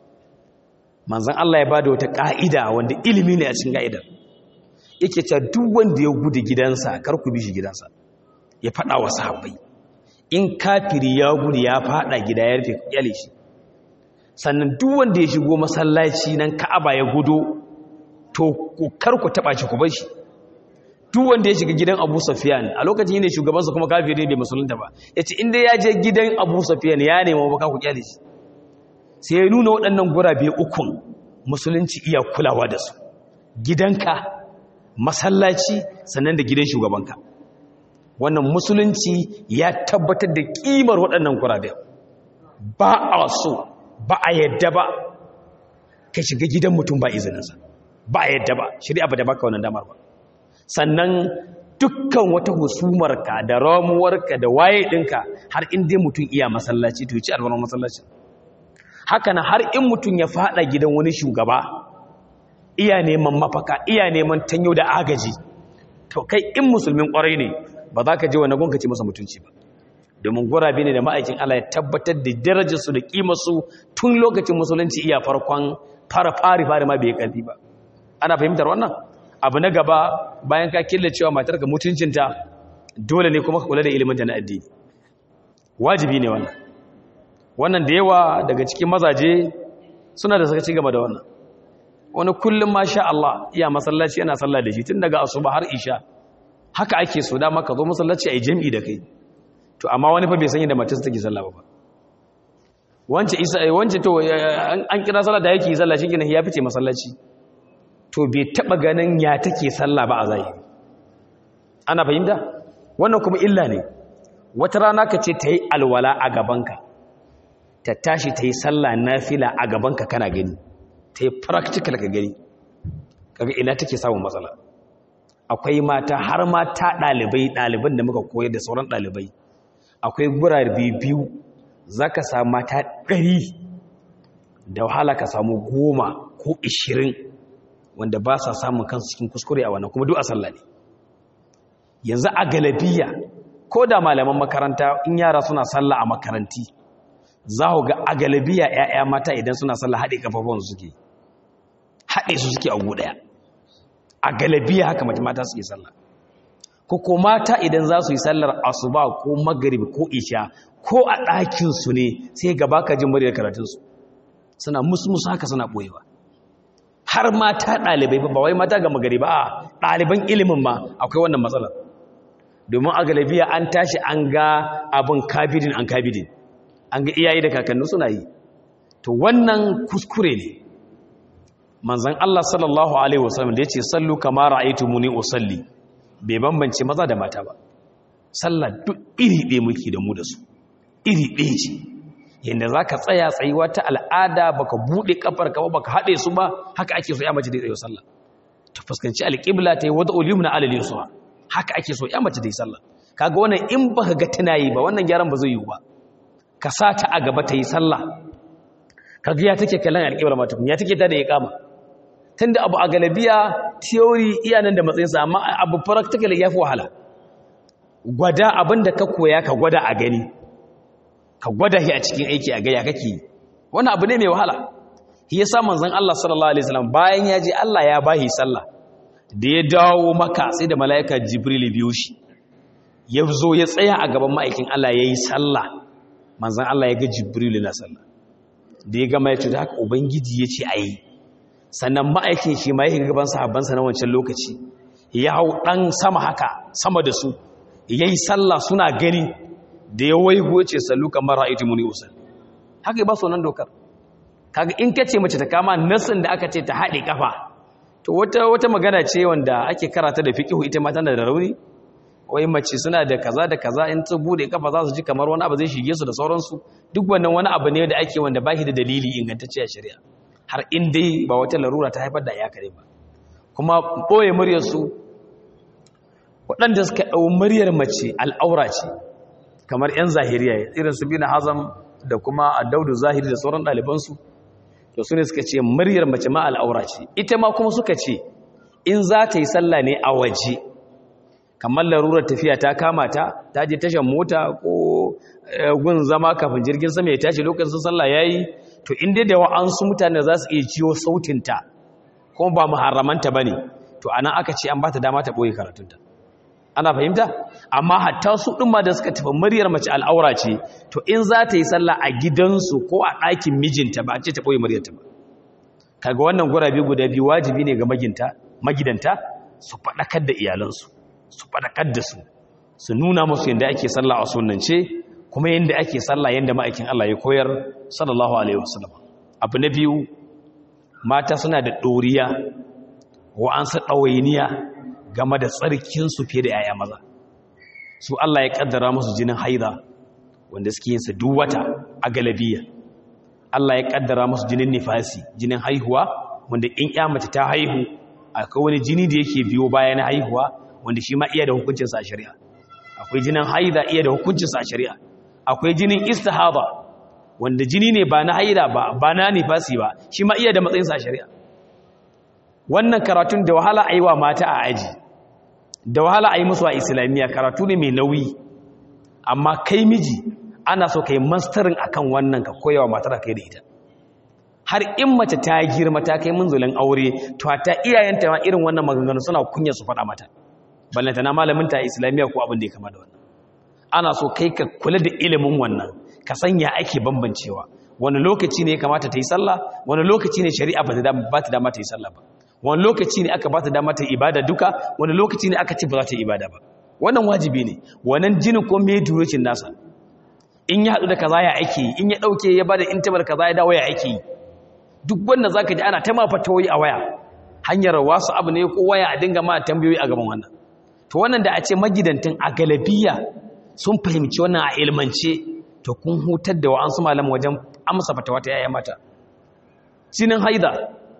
manzon Allah ya bada wata ka'ida wanda ilimi ne a cikin ka'idar. Yake cewa duk wanda ya gudu gidansa kar ku bi shi gidansa. Ya faɗa wa sahabbai, in kafiri ya gudu ya faɗa gida ya rufe kyale shi. Sannan duk wanda ya shigo masallaci nan Ka'aba ya gudu, to kar ku taba shi ku bar shi. Duk wanda ya shiga gidan Abu Sufyan a lokacin ne shugaban sa kuma kafiri bai musulunta ba, yace in dai ya je gidan Abu Sufyan ya nemi baka ku kyale shi. Sai ya nuna waɗannan gurabe ukun musulunci iya kulawa da su: gidanka, masallaci, sannan da gidan shugabanka. Wannan musulunci ya tabbatar da kimar waɗannan gurabe. Ba a so, ba a yadda ba ka shiga gidan mutum ba izininsa, ba a yadda ba, shari'a ba da baka wannan damar ba. Sannan dukkan wata husumarka da ramuwarka da waye ɗinka, har in dai mutum iya masallaci to ci albarmar masallaci. Haka na har in mutum ya faɗa gidan wani shugaba, iya neman mafaka, iya neman tanyo da agaji, to kai in musulmin ƙwarai ne ba za ka je wani gunka ce masa mutunci ba. Domin gurabe ne da ma'aikin Allah ya tabbatar da darajarsu da ƙimarsu tun lokacin musulunci iya farkon fari ma bai ƙarfi ba. Ana fahimtar wannan? Abu na gaba, bayan ka killacewa matarka mutuncinta, dole ne kuma ka kula da iliminta na addini. Wajibi ne wannan. Wannan da yawa daga cikin mazaje suna da sakaci game da wannan. Wani kullum masha Allah iya masallaci yana sallah da shi tun daga asuba har isha. Haka ake so dama ka zo masallaci a yi jami'i da kai. To amma wani fa bai san yadda matarsa take sallah ba. Wance to an kira sallah da yake sallah shi ya fice masallaci. To bai taba ganin ya take sallah ba a zahiri. Ana fahimta? Wannan kuma illa ne. Wata rana ka ce ta yi alwala a gabanka, ta tashi ta yi sallah nafila a gabanka kana gani, ta yi practical ka gani, kaga ina take samun matsala. Akwai mata, har mata ɗaliban da muka koyar da sauran ɗalibai, akwai gurare biyu za ka samu mata 100 da wahala ka samu 10 ko 20 wanda ba sa samun kansu cikin kuskure a wannan, kuma duk a sallah ne. Yanzu a galabiya ko da malaman makaranta in yara suna sallah a makaranti, za ku ga a galabiya 'ya'ya mata idan suna sallah haɗe kafafuwan suke, haɗe su suke a ɗaya. A galabiya haka mata suke sallah. Ko mata idan za su yi sallar asuba ko maghrib ko isha ko a ɗakinsu ne sai gaba ka jin muryar karatunsu suna musu haka suna ɓoyewa. Har mata ɗalibai ba wai mata ga magari ba, ɗaliban ilimin ma akwai wannan matsalar. domin a galabiya an tashi an ga abin kabidin an ga iyaye da kakanni suna yi to wannan kuskure ne. Manzon Allah sallallahu alaihi wasallam da yace sallu kama ra'aytumuni usalli bai bambance maza da mata ba. Sallah duk iri ɗaya muke da mu da su, iri ɗaya ce. Yanda zaka tsaya tsayuwa ta al'ada baka bude kafar ka ba baka hade su ba, haka ake so ya mace da tsayo sallah. Ta fuskanci alqibla ta yi wada'ul yumna ala al-yusra, haka ake so ya mace da sallah. Kaga wannan in baka ga tunayi ba wannan gyaran ba zai yi ba. Ka sata a gaba ta yi sallah. Kaga ya take kallon alqibla mata, ya take ta da iqama. Tunda abu a galabiya theory iya nan da matsayinsa amma abu practical ya fi wahala. Gwada abin da ka koya ka gwada a gani, ka gwada shi a cikin aiki a gaya kake. Wannan abu ne mai wahala. Shi yasa manzon Allah sallallahu alaihi wasallam bayan ya je Allah ya bahi sallah da ya dawo maka sai da malaika Jibril biyo shi. Ya zo ya tsaya a gaban ma'aikin Allah yayi sallah. Manzon Allah ya ga Jibril na sallah. Da ya gama ya ce haka ubangiji ya ce ayi. Sannan ma'aikin shi ma yake gaban sahabbansa na wancan lokaci ya hau dan sama haka sama da su yayi sallah suna gani da ya waigo ce sallu kamar ra'aytumuni usalli. Haka ba so nan dokar. Kaga in kace mace ta kama nasin da aka ce ta hade kafa to wata magana ce wanda ake karata da fiqhu ita ma tana da rauni. Wai mace suna da kaza da kaza in ta bude kafa za su ji kamar wani abu zai shige su da sauransu. Duk wannan wani abu ne da ake wanda ba shi da dalili ingantacce a shari'a. Har in dai ba wata larura ta haifar da ya kare ba. Kuma ɓoye muryarsu waɗanda suka ɗau muryar mace al'aura ce kamar 'yan zahiriya irin su bin hazam da kuma addaudu zahiri da sauran ɗalibansu to su ne suka ce muryar mace ma al'aura ce. Ita ma kuma suka ce in za ta yi sallah ne a waje kamar larurar tafiya ta kama ta je tashan mota ko gun zama kafin jirgin sama ya tashi lokacin sallah ya yi to inda da wa'ansu mutane za su iya ciwo sautinta kuma ba muharramanta ba ne to anan aka ce an ba ta dama ta ɓoye karatunta. Ana fahimta? Amma hatta su ɗin ma da suka tafi muryar mace al'aura ce to in za ta yi sallah a gidansu ko a ɗakin mijinta ba a ce ta ɓoye muryarta ba. Kaga wannan gurabe guda biyu wajibi ne ga magidanta su faɗakar da iyalansu, su faɗakar da su nuna musu yadda ake sallah a sunnance kuma yadda ake sallah yadda ma'aikin Allah ya koyar sallallahu alaihi wasallam. Abu na biyu mata suna da ɗoriya wa'ansu ɗawainiya game da tsarkinsu fiye da 'ya'ya maza. Su Allah ya ƙaddara musu jinin haida wanda suke yinsa duk wata a galabiya. Allah ya ƙaddara musu jinin nifasi, jinin haihuwa wanda in 'ya mace ta haihu akwai wani jini da yake biyo bayan haihuwa wanda shi ma iya da hukuncinsa a shari'a. Akwai jinin haida iya da hukuncinsa a shari'a. Akwai jinin istihaba wanda jini ne ba na haida ba na nifasi ba shi ma iya da matsayinsa a shari'a. Wannan karatun da wahala a yi wa mata a aji da wahala a yi musu a islamiyya karatu ne mai nauyi amma kai miji ana so ka yi mastarin akan wannan ka koyawa matar kai da ita har in mace ta girma ta kai munzulin aure to ta iyayenta ma irin wannan maganganu suna kunya su faɗa mata ballanta na malamin ta islamiyya ko abin da ya kama da wannan. Ana so kai ka kula da ilimin wannan ka sanya ake bambancewa wani lokaci ne ya kamata ta yi sallah wani lokaci ne shari'a ba ta dama ta yi sallah ba wani lokaci ne aka ba ta dama ta yi ibada duka wani lokaci ne aka ce ba za ta yi ibada ba. Wannan wajibi ne wannan jinin ko me durocin nasa in ya haɗu da kaza ya ake yi in ya ɗauke ya bada intabar kaza ya dawo ya ake yi duk wanda zaka ji ana ta ma fatawoyi a waya hanyar wasu abu ne ko waya a dinga ma tambayoyi a gaban wannan. To wannan da a ce magidantin a galabiya sun fahimci wannan a ilmance to kun hutar da wa'ansu malaman wajen amsa fatawa ta yaya mata. Jinin haida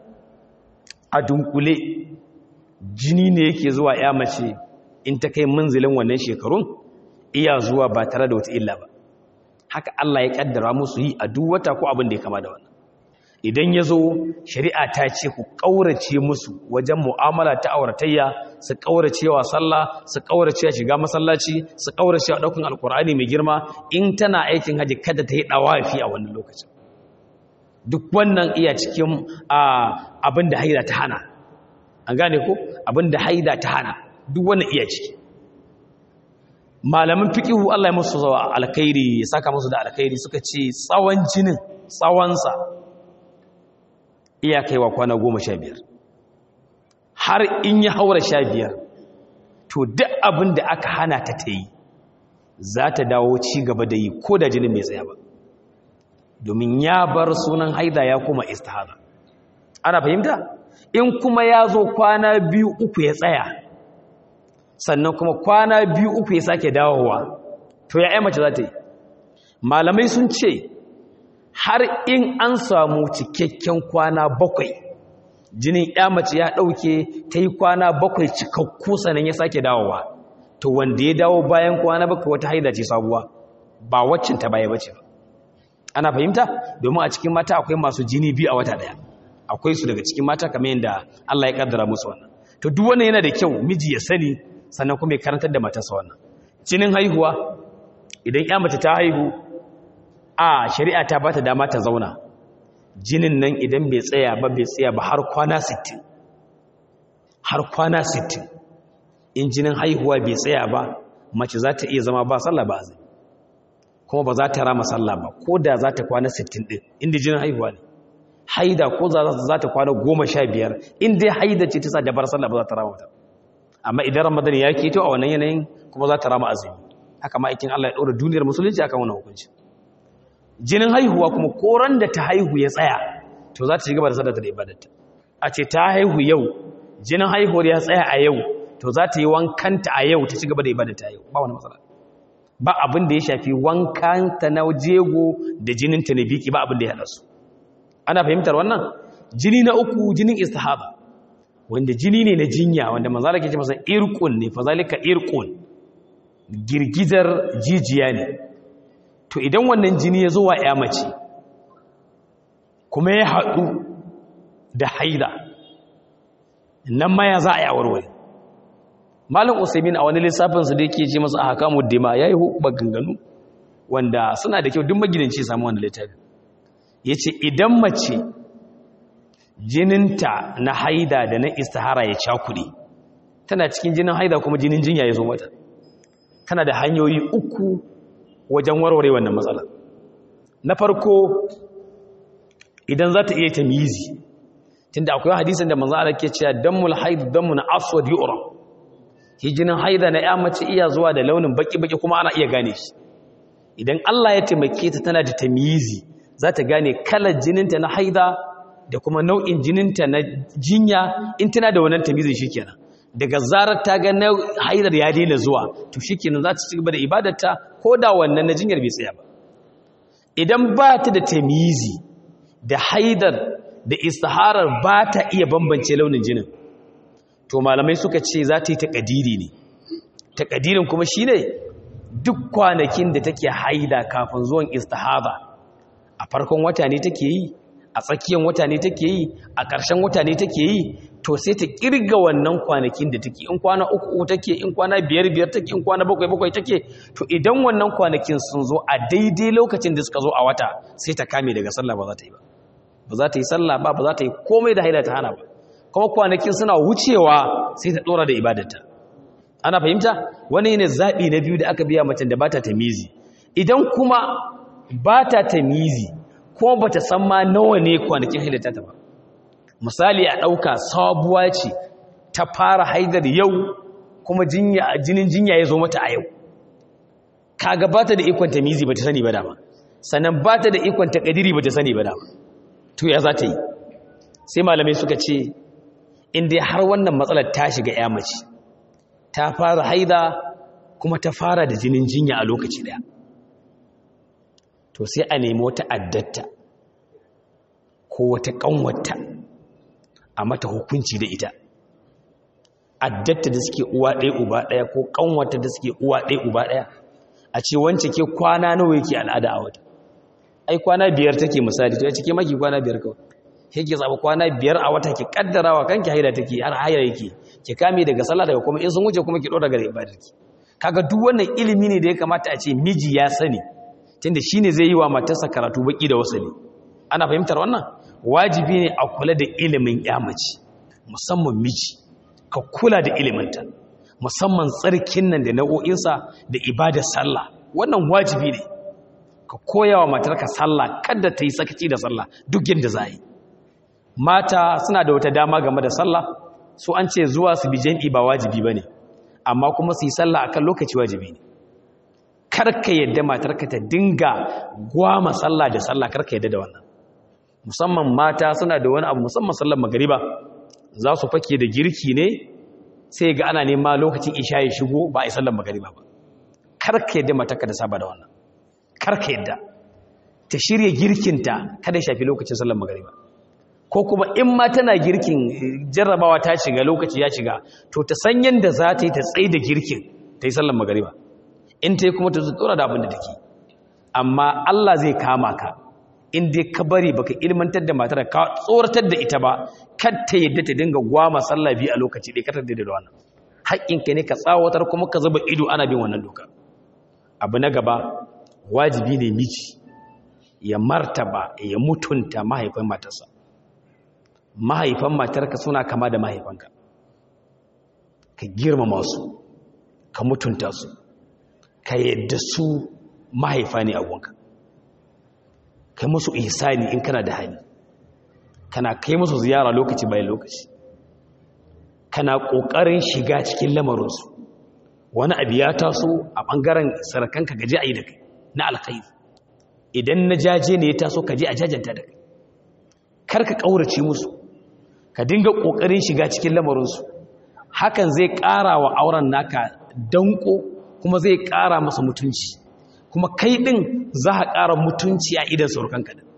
a dunkule jini ne yake zuwa ya mace in ta kai manzilin wannan shekarun iya zuwa ba tare da wata illa ba. Haka Allah ya kaddara musu yi a duk wata ko abin da ya kama da wannan. Idan ya zo shari'a ta ce ku ƙaurace musu wajen mu'amala ta auratayya su ƙaurace wa sallah su ƙaurace wa shiga masallaci su ƙaurace wa ɗaukan alkur'ani mai girma in tana aikin haji kada ta yi ɗawafi a wannan lokacin. Duk wannan iya cikin abin da haida ta hana. An gane ko abin da haida ta hana duk wannan iya ciki. Malamin fiqihu Allah ya musu zawa alkhairi ya saka musu da alkhairi suka ce tsawon jinin tsawonsa iya kaiwa kwana 15 har in ya haura 15 to to duk abin da aka hana ta ta yi za ta dawo ci gaba da yi ko da jinin bai tsaya ba, domin ya bar sunan haida ya kuma istihada. Ana fahimta? In kuma ya zo kwana 2-3 ya tsaya, sannan kuma kwana 2-3 ya sake dawowa, to ya mace za ta yi. Malamai sun ce har in an samu cikakken kwana 7 jinin ya mace ya ɗauke ta yi kwana 7 cikakku sannan ya sake dawowa, to wanda ya dawo bayan kwana 7 wata haida ce sabuwa, ba waccan ta baya bace ba. Ana fahimta? Domin a cikin mata akwai masu jini 2 a wata ɗaya, akwai su daga cikin mata kamar yadda Allah ya kaddara musu wannan. To duk wannan yana da kyau miji ya sani, sannan kuma ya karantar da matarsa wannan. Jinin haihuwa, idan ya mace ta haihu, a shari'a ta bata dama ta zauna, jinin nan idan bai tsaya ba har kwana 60, har kwana 60 in jinin haihuwa bai tsaya ba, mace za ta iya zama ba sallah ba azumi, kuma ba za ta rama sallah ba ko da za ta kwana 60 din inda jinin haihuwa ne. Haida ko za ta kwana 15 in dai haida ce ta sa da bar sallah ba za ta rama ta, amma idan Ramadan ya keto a wannan yanayin kuma za ta rama azumi. Haka ma aikin Allah ya ɗora duniyar musulunci akan wannan hukunci. Jinin haihuwa kuma koran da ta haihu ya tsaya, to za ta ci gaba da sadaka da ibadarta. A ce ta haihu yau, jinin haihuwar ya tsaya a yau, to za ta yi wankanta a yau, ta ci gaba da ibadarta a yau, ba wani matsala. Ba abin da ya shafi wankanta na jego da jininta na biki, ba abin da ya haɗa su. Ana fahimtar wannan? Jini na uku, jinin istihaba, wanda jini ne na jinya, wanda manzala ke ce masa irqun ne, fa zalika irqun, girgizar jijiya ne. To idan wannan jini ya zo wa ya mace kuma ya haɗu da haida, nan ma ya za a yi warware. Malam Usaimin a wani lissafinsu da yake ce masa ahkamu dima yayi hukuma ganganu wanda suna da kyau duk magidanci samu wannan littafi. Yace idan mace jininta na haida da na istihara ya cakuɗe, tana cikin jinin haida kuma jinin jinya ya zo mata, tana da hanyoyi 3 wajen warware wannan matsala. Na farko, idan za ta iya tamyizi, tunda akwai hadisin da manzo Allah ke cewa dammul haid damun aswad yu'ra, hijinin haida na ya mace iya zuwa da launin baki-baki kuma ana iya gane shi. Idan Allah ya taimake ta tana da tamyizi, za ta gane kalar jininta na haida da kuma nau'in jininta na jinya. In tana da wannan tamyizin shikenan, daga zarar ta ga haidar ya daina zuwa, to shikenan za ta ci gaba da ibadarta ko da wannan na jinyar bai tsaya ba. Idan ba ta da tamyizi da haidar da istiharar ba ta iya bambance launin jinin, to malamai suka ce za ta yi taƙadiri ne. Taƙadirin kuma shine duk kwanakin da take haida kafin zuwan istihara, a farkon wata ne take yi, a tsakiyar wata ne take yi, a ƙarshen wata ne take yi, to sai ta kirga wannan kwanakin da take, in kwana 3 take, in kwana 5 take, in kwana 7 take, to idan wannan kwanakin sun zo a daidai lokacin da suka zo a wata, sai ta kame daga sallah, ba za ta yi ba, ba za ta yi sallah ba, ba za ta yi komai da haila ta hana ba, kuma kwanakin suna wucewa sai ta dora da ibadarta. Ana fahimta? Wani ne zaɓi na biyu da aka biya macen da ba ta tamizi. Idan kuma ba ta tamizi kuma ba ta san ma nawa ne kwanakin hailata ta ba, misali a ɗauka sabuwa ce ta fara haidar yau kuma jinin jinya ya zo mata a yau, kaga ba ta da ikon tamizi ba ta sani ba dama, sannan ba ta da ikon taƙadiri ba ta sani ba dama, to ya za ta yi? Sai malamai suka ce inda har wannan matsalar ta shiga ya mace, ta fara haida kuma ta fara da jinin jinya a lokaci daya, to sai a nemi wata addatta ko wata kanwata a mata hukunci da ita. Addatta da suke uwa ɗaya uba ɗaya ko kanwata da suke uwa ɗaya uba ɗaya, a ce wance ke kwana nawa yake al'ada a wata? Ai kwana 5 take misali, to ya cike maki kwana 5 kawai, yake zaba kwana 5 a wata ki kaddarawa kanki haida take, har haida yake ki kame daga sallah, daga kuma in sun wuce kuma ki dora daga ibadarki. Kaga duk wannan ilimi ne da ya kamata a ce miji ya sani, tunda shine zai yi wa matarsa karatu baki da wasali. Ana fahimtar wannan? Wajibi ne a kula da ilimin ya mace, musamman miji ka kula da iliminta, musamman tsarkin nan da nau'o'insa da ibadar sallah. Wannan wajibi ne ka koya wa matarka sallah, kada ta yi sakaci da sallah duk yadda za yi. Mata suna da wata dama game da sallah, su an ce zuwa su bi jam'i ba wajibi ba ne, amma kuma su yi sallah akan lokaci wajibi ne. Karka yadda matarka ta dinga gwama sallah da sallah, karka yadda da wannan. Musamman mata suna da wani abu, musamman sallar magariba za su fake da girki ne, sai ga ana nema lokacin isha ya shigo ba a yi sallar magariba ba. Karka yadda matarka da saba da wannan, karka yadda ta shirya girkinta kada ya shafi lokacin sallar magariba. Ko kuma in ma tana girkin jarrabawa ta shiga, lokaci ya shiga, to ta san yadda za ta yi ta tsaye da girkin ta yi sallar magariba. In ta yi kuma ta tsora da abin da take. Amma Allah zai kama ka in dai ka bari baka ilmantar da matar, ka tsoratar da ita ba, kar ta yadda ta dinga gwama sallah biyu a lokaci ɗaya, kar ta da wannan. Haƙƙinka ne ka tsawatar kuma ka zuba ido ana bin wannan doka. Abu na gaba, wajibi ne miji ya martaba ya mutunta mahaifan matarsa. Mahaifan matarka suna kama da mahaifanka. Ka girmama su, ka mutunta su, ka yadda su mahaifa ne a gonka. Kai musu ihsani in kana da hali, kana kai musu ziyara lokaci bayan lokaci, kana ƙoƙarin shiga cikin lamarinsu. Wani abu ya taso a ɓangaren sarakanka gaji a yi da kai na alkhairi, idan na jaje ne ya taso ka je a jajanta da kai. Kar ka ƙaurace musu, ka dinga ƙoƙarin shiga cikin lamarinsu. Hakan zai ƙara wa auren naka danko, kuma zai ƙara masa mutunci, kuma kai ɗin za a ƙara mutunci a idan surukanka ɗin.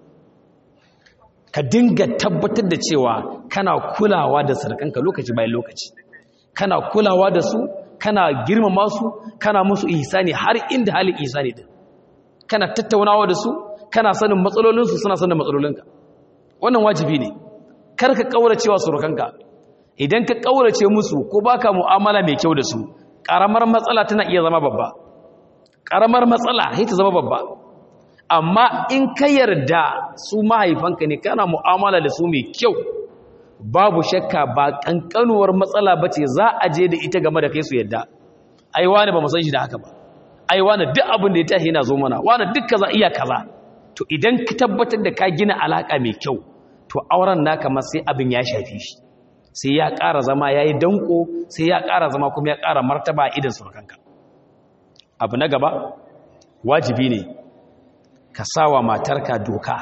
Ka dinga tabbatar da cewa kana kulawa da surukanka lokaci bayan lokaci, kana kulawa da su, kana girmama su, kana musu ihsani har inda halin ihsani ɗin, kana tattaunawa da su, kana sanin matsalolinsu, suna sanin matsalolinka. Wannan wajibi ne. Kar ka ƙaurace wa surukanka. Idan ka ƙaurace musu ko baka mu'amala mai kyau da su, ƙaramar matsala tana iya zama babba. Ƙaramar matsala sai ta zama babba. Amma in ka yarda su mahaifanka ne, kana mu'amala da su mai kyau, babu shakka ba ƙanƙanuwar matsala ba ce za a je da ita game da kai su yadda. Ai wani ba mu san shi da haka ba. Ai wani duk abin da ya tashi yana zo mana, wani duk kaza iya kaza. To idan ka tabbatar da ka gina alaƙa mai kyau, to auren naka ma sai abin ya shafi shi. Sai ya ƙara zama ya yi danko, sai ya ƙara zama kuma ya ƙara martaba a idan surukanka. Abu na gaba, wajibi ne ka sawa matarka doka.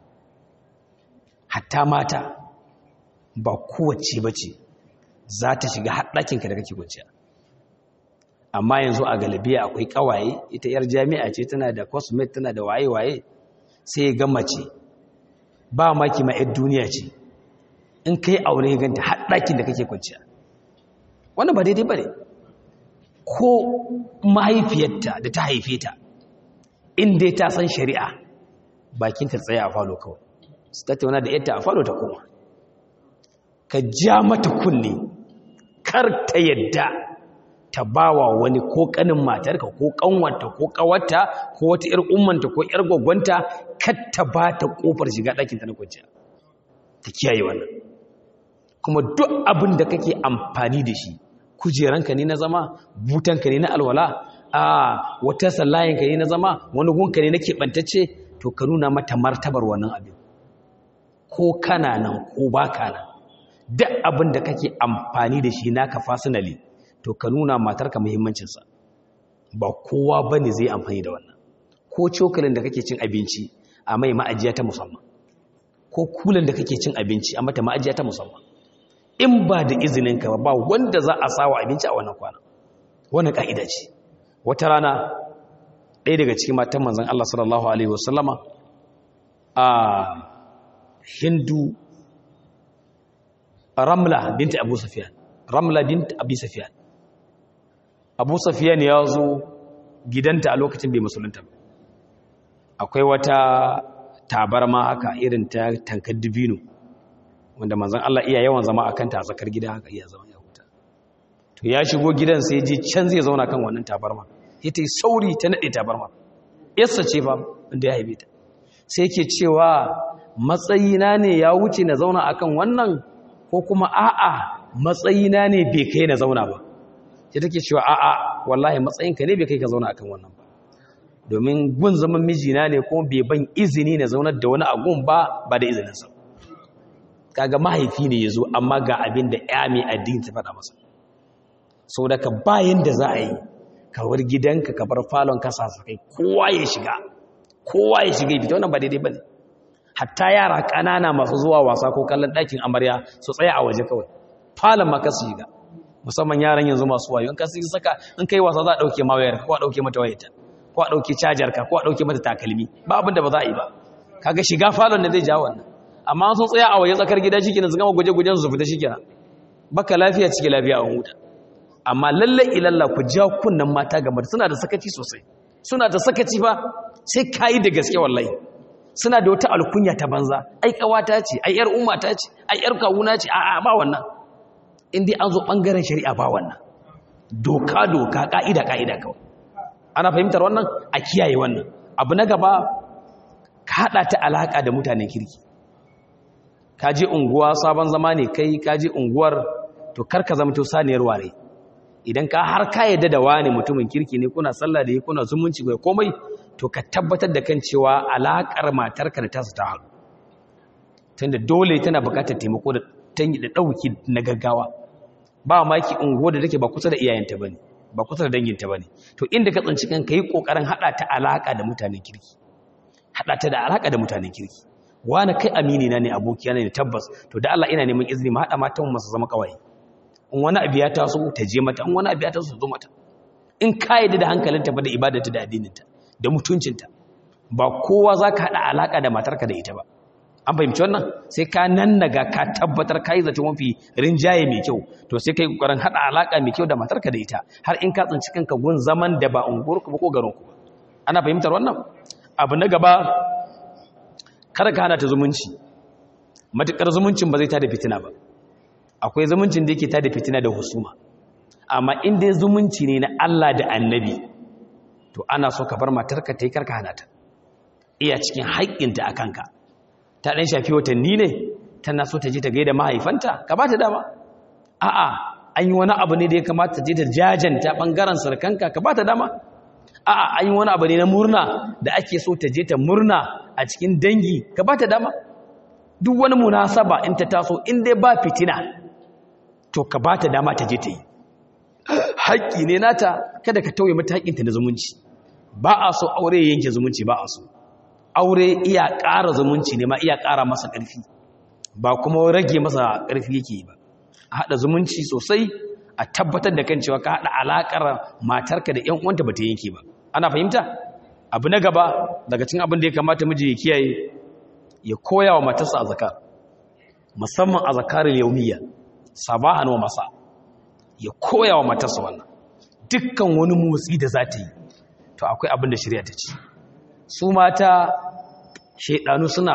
Hatta mata ba kowace bace za ta shiga haɗakinka da kake kwanciya. Amma yanzu a galibiya akwai ƙawaye, ita 'yar jami'a ce, tana da cosmet, tana da waye-waye, sai ya gama ce ba maki ma 'yar duniya ce, in kai aure ganta haɗakin da kake kwanciya. Wannan ba daidai ba ne. Ko mahaifiyarta da ta haife ta, inda ta san shari'a, bakinta tsaye a falo kawai, su tattauna da yadda a falo ta koma. Ka ja mata kunne, kar ta yadda ta bawa wani ko kanin matarka ko kanwanta ko kawarta ko wata 'yar ummanta ko 'yar gwaggwanta, kar ta ba ta kofar shiga ɗakinta na kwanciya. Ta kiyaye wannan. Kuma duk abin da kake amfani da shi, kujeranka ne na zama, butanka ne na alwala, wata sallayinka ne na zama, wani gunka ne na keɓantacce, to ka nuna mata martabar wannan abin. Ko kana nan ko ba ka nan, duk abin da kake amfani da shi naka fasinali, to ka nuna matarka muhimmancinsa. Ba kowa ba ne zai amfani da wannan. Ko cokalin da kake cin abinci a mai ma'ajiya ta musamman, ko kulan da kake cin abinci a mata ma'ajiya ta musamman. In ba da izininka ba wanda za a sawa abinci a wannan kwana. Wannan ka'ida ce. Wata rana ɗaya daga cikin matan manzon Allah sallallahu alaihi wasallama, a Hindu Ramla binti Abu Sufyan. Ramla binti Abi Sufyan. Abu Sufyan ya zo gidanta a lokacin bai musulunta ba. Akwai wata tabarma haka irin ta tankar dibino, wanda manzon Allah iya yawan zama a kanta a tsakar gida, haka iya zama ya huta. To ya shigo gidan sai je can zai zauna kan wannan tabarma. Ita sauri ta nade tabarma. Yassa ce fa wanda ya haife ta. Sai yake cewa matsayina ne ya wuce na zauna akan wannan, ko kuma a'a matsayina ne bai kai na zauna ba. Sai take cewa a'a wallahi matsayinka ne bai kai ka zauna akan wannan ba. Domin gun zaman mijina ne kuma bai ban izini na zaunar da wani agun ba da izininsa. Kaga mahaifi ne ya zo, amma ga abin da ya mai addini ta faɗa masa. sau da ka bayan da za a yi kawar gidanka ka bar falon kasa su kai kowa ya shiga ya fita wannan ba daidai ba ne. Hatta yara ƙanana masu zuwa wasa ko kallon ɗakin amarya su tsaya a waje kawai falon maka su shiga, musamman yaran yanzu masu wayo in ka sai saka in kai wasa za a ɗauke ma wayar ko a ɗauke mata wayarta ko a ɗauke cajar ka ko a ɗauke mata takalmi ba abin da ba za a yi ba. Kaga shiga falon da zai ja wannan, amma sun tsaya a waje tsakar gida shikenan su gama guje-gujen su fita shikenan baka lafiya cike lafiya a huta. Amma lalle ilalla ku ja kunnan mata gamar suna da sakaci sosai, suna da sakaci ba sai kayi da gaske wallahi. Suna da wata alkunya ta banza, ai kawata ce, ai yar umma ta ce, ai yar kawuna ce, a'a ba wannan. In dai an zo bangaren shari'a ba wannan. Doka ka'ida kawai. Ana fahimtar wannan a kiyaye wannan. Abu na gaba ka hada ta alaka da mutanen kirki. Ka je unguwa sabon zama ne kai, ka je unguwar to karka zamto saniyar ware. Idan ka har ka yadda da wani mutumin kirki ne kuna sallah da yi kuna zumunci ga komai to ka tabbatar da kan cewa alakar matarka da tasu ta haɗu, tunda dole tana buƙatar taimako da ɗauki na gaggawa. Ba maki unguwa da take ba kusa da iyayenta bane ba kusa da danginta bane, to inda ka tsinci kanka yi kokarin hada ta alaka da mutanen kirki, wani kai amini na ne abokiya ne tabbas, to da Allah ina neman izini mu hada matan mu su zama kawai. In wani abu ya taso ta je mata, in wani abu ya taso zo mata, in ka yi da hankalinta ba da ibadarta da addininta da mutuncinta. Ba kowa za ka haɗa alaƙa da matarka da ita ba. An fahimci wannan sai ka nannaga ka tabbatar ka yi zaton mafi rinjaye mai kyau, to sai ka yi ƙoƙarin haɗa alaƙa mai kyau da matarka da ita har in ka tsinci kanka gun zaman da ba unguwarku ba ko garinku ba. Ana fahimtar wannan. Abu na gaba, kada ka hana ta zumunci, matuƙar zumuncin ba zai tada fitina ba. Akwai zumuncin da yake tada fitina da husuma, amma in dai zumunci ne na Allah da annabi to ana so ka bar matarka ta yi karka hana ta, iya cikin haƙƙinta a kanka. Ta ɗan shafi watanni ne tana so ta je ta gaida mahaifanta, ka ba ta dama. A'a an yi wani abu ne da ya kamata ta je ta jajanta ɓangaren sarkanka, ka ba ta dama. A'a an yi wani abu ne na murna da ake so ta je ta murna a cikin dangi, ka ba ta dama. Duk wani munasaba in ta taso in dai ba fitina to ka ba ta dama ta je ta yi. Haƙƙi ne nata, kada ka tauye mata haƙƙinta na zumunci. Ba a so aure ya yanke zumunci, ba a so. Aure iya ƙara zumunci ne ma iya ƙara masa ƙarfi, ba kuma rage masa ƙarfi yake yi ba. A haɗa zumunci sosai, a tabbatar da kan cewa ka haɗa alaƙar matarka da 'yan uwanta ba ta yanke ba. Ana fahimta? Abu na gaba daga cikin abin da ya kamata miji ya kiyaye, ya koya wa matarsa azkar, musamman azkarul yawmiyya, sabahan wa masa. Ya koya wa matarsa wannan. Dukkan wani motsi da za ta yi to akwai abin da shari'a ta ce. Su mata shaidanu suna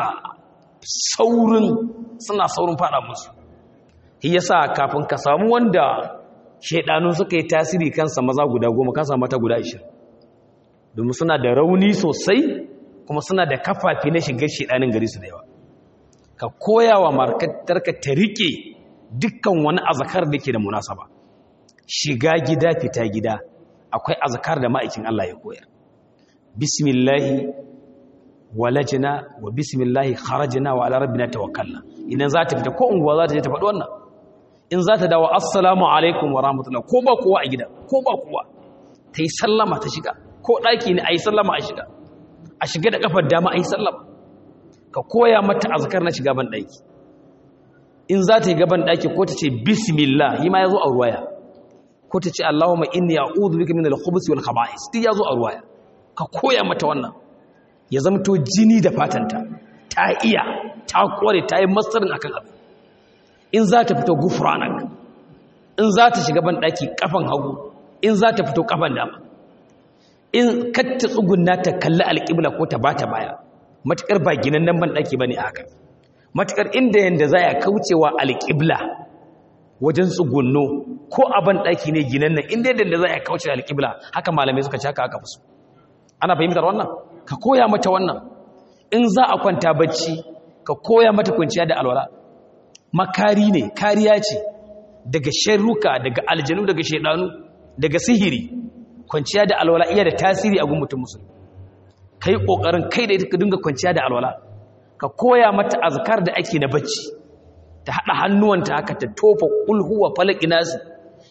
saurin fada musu. Shi yasa kafin ka samu wanda shaidanu suka yi tasiri kansa maza guda 10 kan samu mata guda 20. Domin suna da rauni sosai kuma suna da kafafi na shigar shaidanin gari su da yawa. Ka koya wa markatarka ta rike dukkan wani azkar da ke da munasaba. Shiga gida fita gida akwai azkar da ma'aikin Allah ya koyar. Bismillahi walajna wa bismillahi kharajna wa ala rabbina tawakkalna. Idan za ta fita ko unguwa za ta je ta faɗi wannan. In za ta dawo assalamu alaikum wa rahmatullah, ko ba kowa a gida ko ba kowa ta yi sallama ta shiga, ko ɗaki ne a yi sallama a shiga da kafar dama a yi sallama. Ka koya mata azkar na shiga ban ɗaki. In za ta yi gaban ɗaki ko ta ce bismillah, yi ma ya zo a ruwaya, ko ta ce Allahumma inni a'udhu bika min al-khubuthi wal khaba'is, duk ya zo a ruwaya. Ka koya mata wannan, ya zamto jini da fatanta, ta iya, ta kore, ta yi masarin akan abu. In za ta fito gufranak, in za ta shiga ban ɗaki kafan hagu, in za ta fito kafan dama, in katta tsugunna ta kalli alƙibla ko ta bata baya, matuƙar ba ginan nan ban ɗaki bane haka. Matuƙar inda yanda za a kaucewa alƙibla wajen tsugunno ko a ban ɗaki ne ginan nan, inda yanda za a kauce alƙibla, haka malamai suka ci haka aka fi so. Ana fahimtar wannan? Ka koya mata wannan. In za a kwanta bacci, ka koya mata kwanciya da alwala. Makari ne, kariya ce daga sharruka, daga aljanu, daga shaidanu, daga sihiri. Kwanciya da alwala iya da tasiri a gun mutum musulmi. Kai kokarin kai da ita ka dinga kwanciya da alwala. Ka koya mata azkar da ake na bacci. Ta hada hannuwanta haka ta tofa qul huwa falaq nas.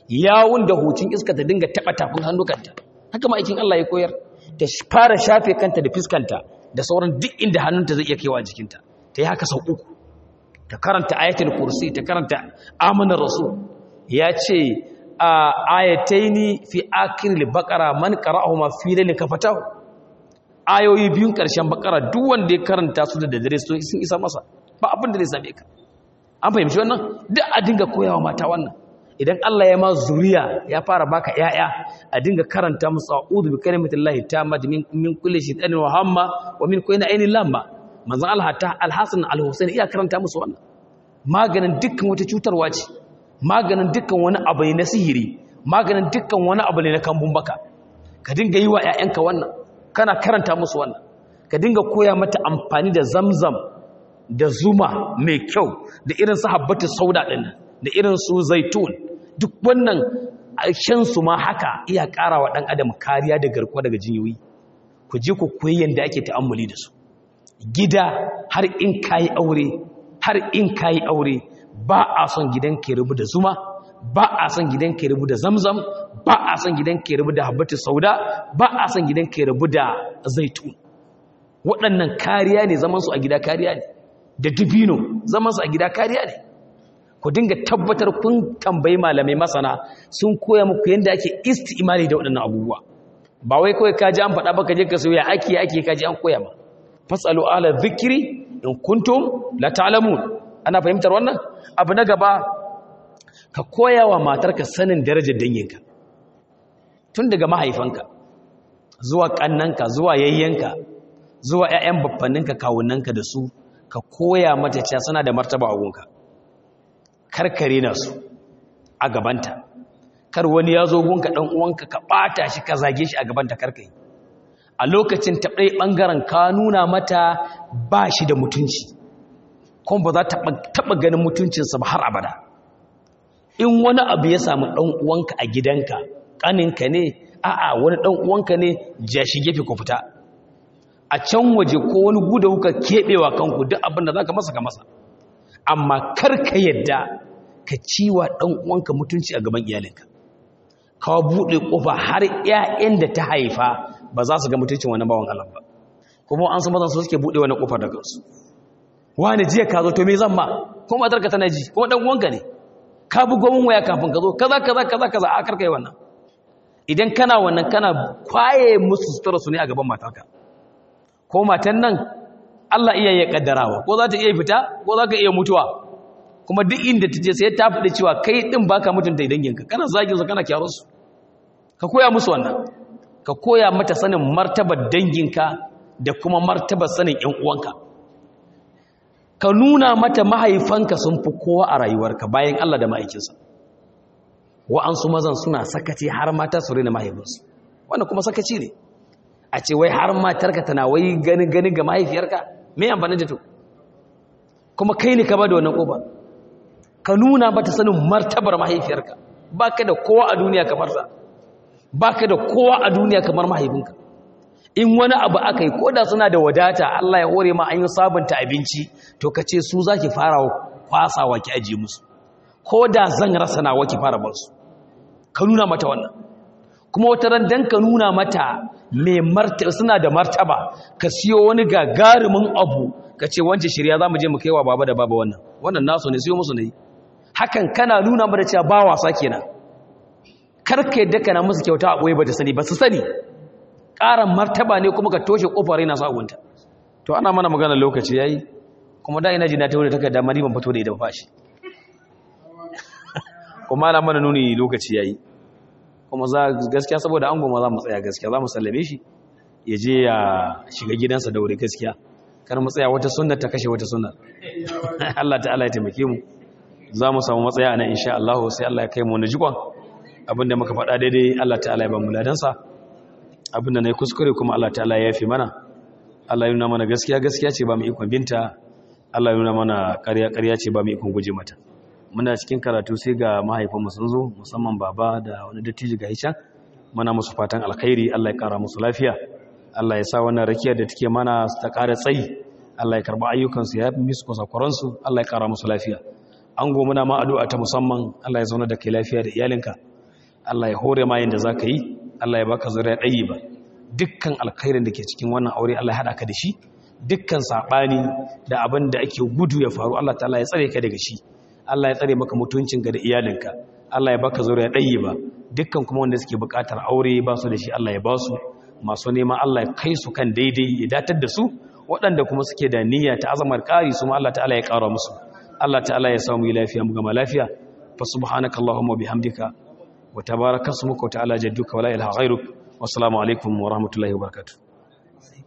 yawun da hucin iska ta dinga taɓa tafin hannukanta haka ma'aikin Allah ya koyar ta fara shafe kanta da fiskanta da sauran duk inda hannunta zai iya kaiwa jikinta ta yi haka sau 3 ta karanta ayatul kursi ta karanta amanar rasul ya ce a ayataini fi akhiril baqara man qara'ahuma fi lailin kafatahu ayoyi biyun karshen baqara duk wanda ya karanta su da dare sun isa masa ba abin da zai same ka an fahimci wannan duk a dinga koyawa mata wannan idan Allah ya ma zuriya ya fara baka yaya a dinga karanta musu a'udhu bi kalimatillahi tammati min kulli shaytanin wa hamma wa min kulli ainin lamma manzon Allah ta al-Hasan al-Husaini iya karanta musu wannan maganin dukkan wata cutarwa ce maganin dukkan wani abu ne na sihiri maganin dukkan wani abu ne na kambun baka ka dinga yi wa ƴaƴanka wannan kana karanta musu wannan ka dinga koya mata amfani da zamzam da zuma mai kyau da irin su habbatu sauda din da irin su zaitun duk wannan shan su ma haka iya ƙara wa dan adam kariya da garkuwa daga jinyoyi ku je ku koyi yanda ake ta'ammuli da su gida har in kayi aure ba a son gidan ke rubu da zuma ba a son gidan ke rubu da zamzam ba a son gidan ke rubu da habbatu sauda ba a son gidan ke rubu da zaitun waɗannan kariya ne zaman su a gida kariya ne da dubino zaman su a gida kariya ne ku dinga tabbatar kun tambayi malamai masana sun koya muku yanda ake istimali da waɗannan abubuwa ba wai kawai kaji an faɗa ba ka je ka soya ake kaji an koya ma fasalu ala dhikri in kuntum la ta'lamun ana fahimtar wannan abu na gaba ka koya wa matarka sanin darajar danginka tun daga mahaifanka zuwa kannanka zuwa yayyanka zuwa ƴaƴan baffanninka kawunanka da su ka koya mata cewa suna da martaba a gunka karkare na su a gabanta kar wani ya zo gunka dan uwanka ka bata shi ka zage shi a gabanta karkai a lokacin ta ɗaya ɓangaren ka nuna mata ba shi da mutunci kuma ba za ta taɓa ganin mutuncinsa ba har abada in wani abu ya samu ɗan uwanka a gidanka ƙaninka ne a'a wani ɗan uwanka ne ja shi gefe ku fita a can waje ko wani guda kuka keɓewa kanku duk abin da za ka masa ka masa amma kar ka yadda ka ciwa ɗan uwanka mutunci a gaban iyalinka ka buɗe ƙofa har 'ya'yan da ta haifa ba za su ga mutuncin wani bawan Allah ba kuma an san mazan su suke buɗe wani ƙofar da kansu wani jiya ka zo to me zan ma ko matarka tana ji kuma dan uwanka ne ka bugo min waya kafin ka zo kaza a karkai wannan idan kana wannan kana kwaye musu sutura su ne a gaban matarka ko matan nan Allah iya ya kaddarawa ko za ta iya fita ko za ka iya mutuwa kuma duk inda ta je sai ta fada cewa kai din baka mutunta danginka kana zagin su kana kyaro su ka koya musu wannan ka koya mata sanin martabar danginka da kuma martabar sanin ƴan uwanka ka nuna mata mahaifanka sun fi kowa a rayuwarka bayan Allah da ma'aikinsa wa'ansu mazan suna sakaci har mata su rena mahaifinsu wannan kuma sakaci ne a ce wai har matarka tana wai gani ga mahaifiyarka me amfani da to kuma kai ne ka ba da wannan kofa ka nuna mata sanin martabar mahaifiyarka baka da kowa a duniya kamar sa baka da kowa a duniya kamar mahaifinka in wani abu aka yi ko da suna da wadata Allah ya hore ma an yi sabunta abinci to ka ce su za ki fara kwasawa ki ajiye musu ko da zan rasa nawa ki fara barsu ka nuna mata wannan kuma wata ran dan ka nuna mata mai martaba suna da martaba ka siyo wani gagarumin abu ka ce wance shirya za mu je mu kaiwa baba da baba wannan nasu ne siyo musu ne hakan kana nuna mata cewa ba wasa kenan karka yadda kana musu kyauta a ɓoye ba ta sani ba su sani ƙaran martaba ne kuma ka toshe ƙofar yana sagunta to ana mana magana lokaci yayi kuma da ina ji na tawo da takarda mari ban fito da idan fashi kuma ana mana nuni lokaci yayi kuma za gaskiya saboda an goma za mu tsaya gaskiya za mu sallame shi ya je ya shiga gidansa da wuri gaskiya kar mu tsaya wata sunna ta kashe wata sunna Allah ta'ala ya taimake mu za mu samu matsaya nan insha Allah sai Allah ya kai mu wani jikon abinda muka faɗa daidai Allah ta'ala ya ba mu ladansa abinda na yi kuskure kuma Allah ta'ala ya yafi mana Allah ya nuna mana gaskiya gaskiya ce ba mu ikon binta Allah ya nuna mana ƙarya ƙarya ce ba mu ikon guje mata muna cikin karatu sai ga mahaifanmu sun zo musamman baba da wani dattijo ga hishan muna musu fatan alkhairi Allah ya ƙara musu lafiya Allah ya sa wannan rakiya da take mana ta ƙara tsayi Allah ya karba ayyukansu ya misu kusakuransu Allah ya ƙara musu lafiya an go muna ma addu'a ta musamman Allah ya zauna da kai lafiya da iyalinka Allah ya hore ma yanda zaka yi Allah ya baka zuriya ba. Dukkan alkhairin da ke cikin wannan aure Allah ya hada ka da shi, dukkan sabani da abin da ake gudu ya faru Allah ta'ala ya tsare ka daga shi, Allah ya tsare maka mutuncinka da iyalinka, Allah ya baka zuriya ba. Dukkan kuma wanda suke buƙatar aure ba su da shi Allah ya ba su, masu neman Allah ya kai su kan daidai ya datar da su, waɗanda kuma suke da niyya ta azamar ƙari su ma Allah ta'ala ya ƙara musu. Allah ta'ala ya samu lafiya mu gama lafiya. Fa subhanaka allahumma bihamdika wa tabaraka ismuka wa ta'ala jadduka wa la ilaha ghayruk. Wassalamu alaikum wa rahmatullahi wa barakatuh.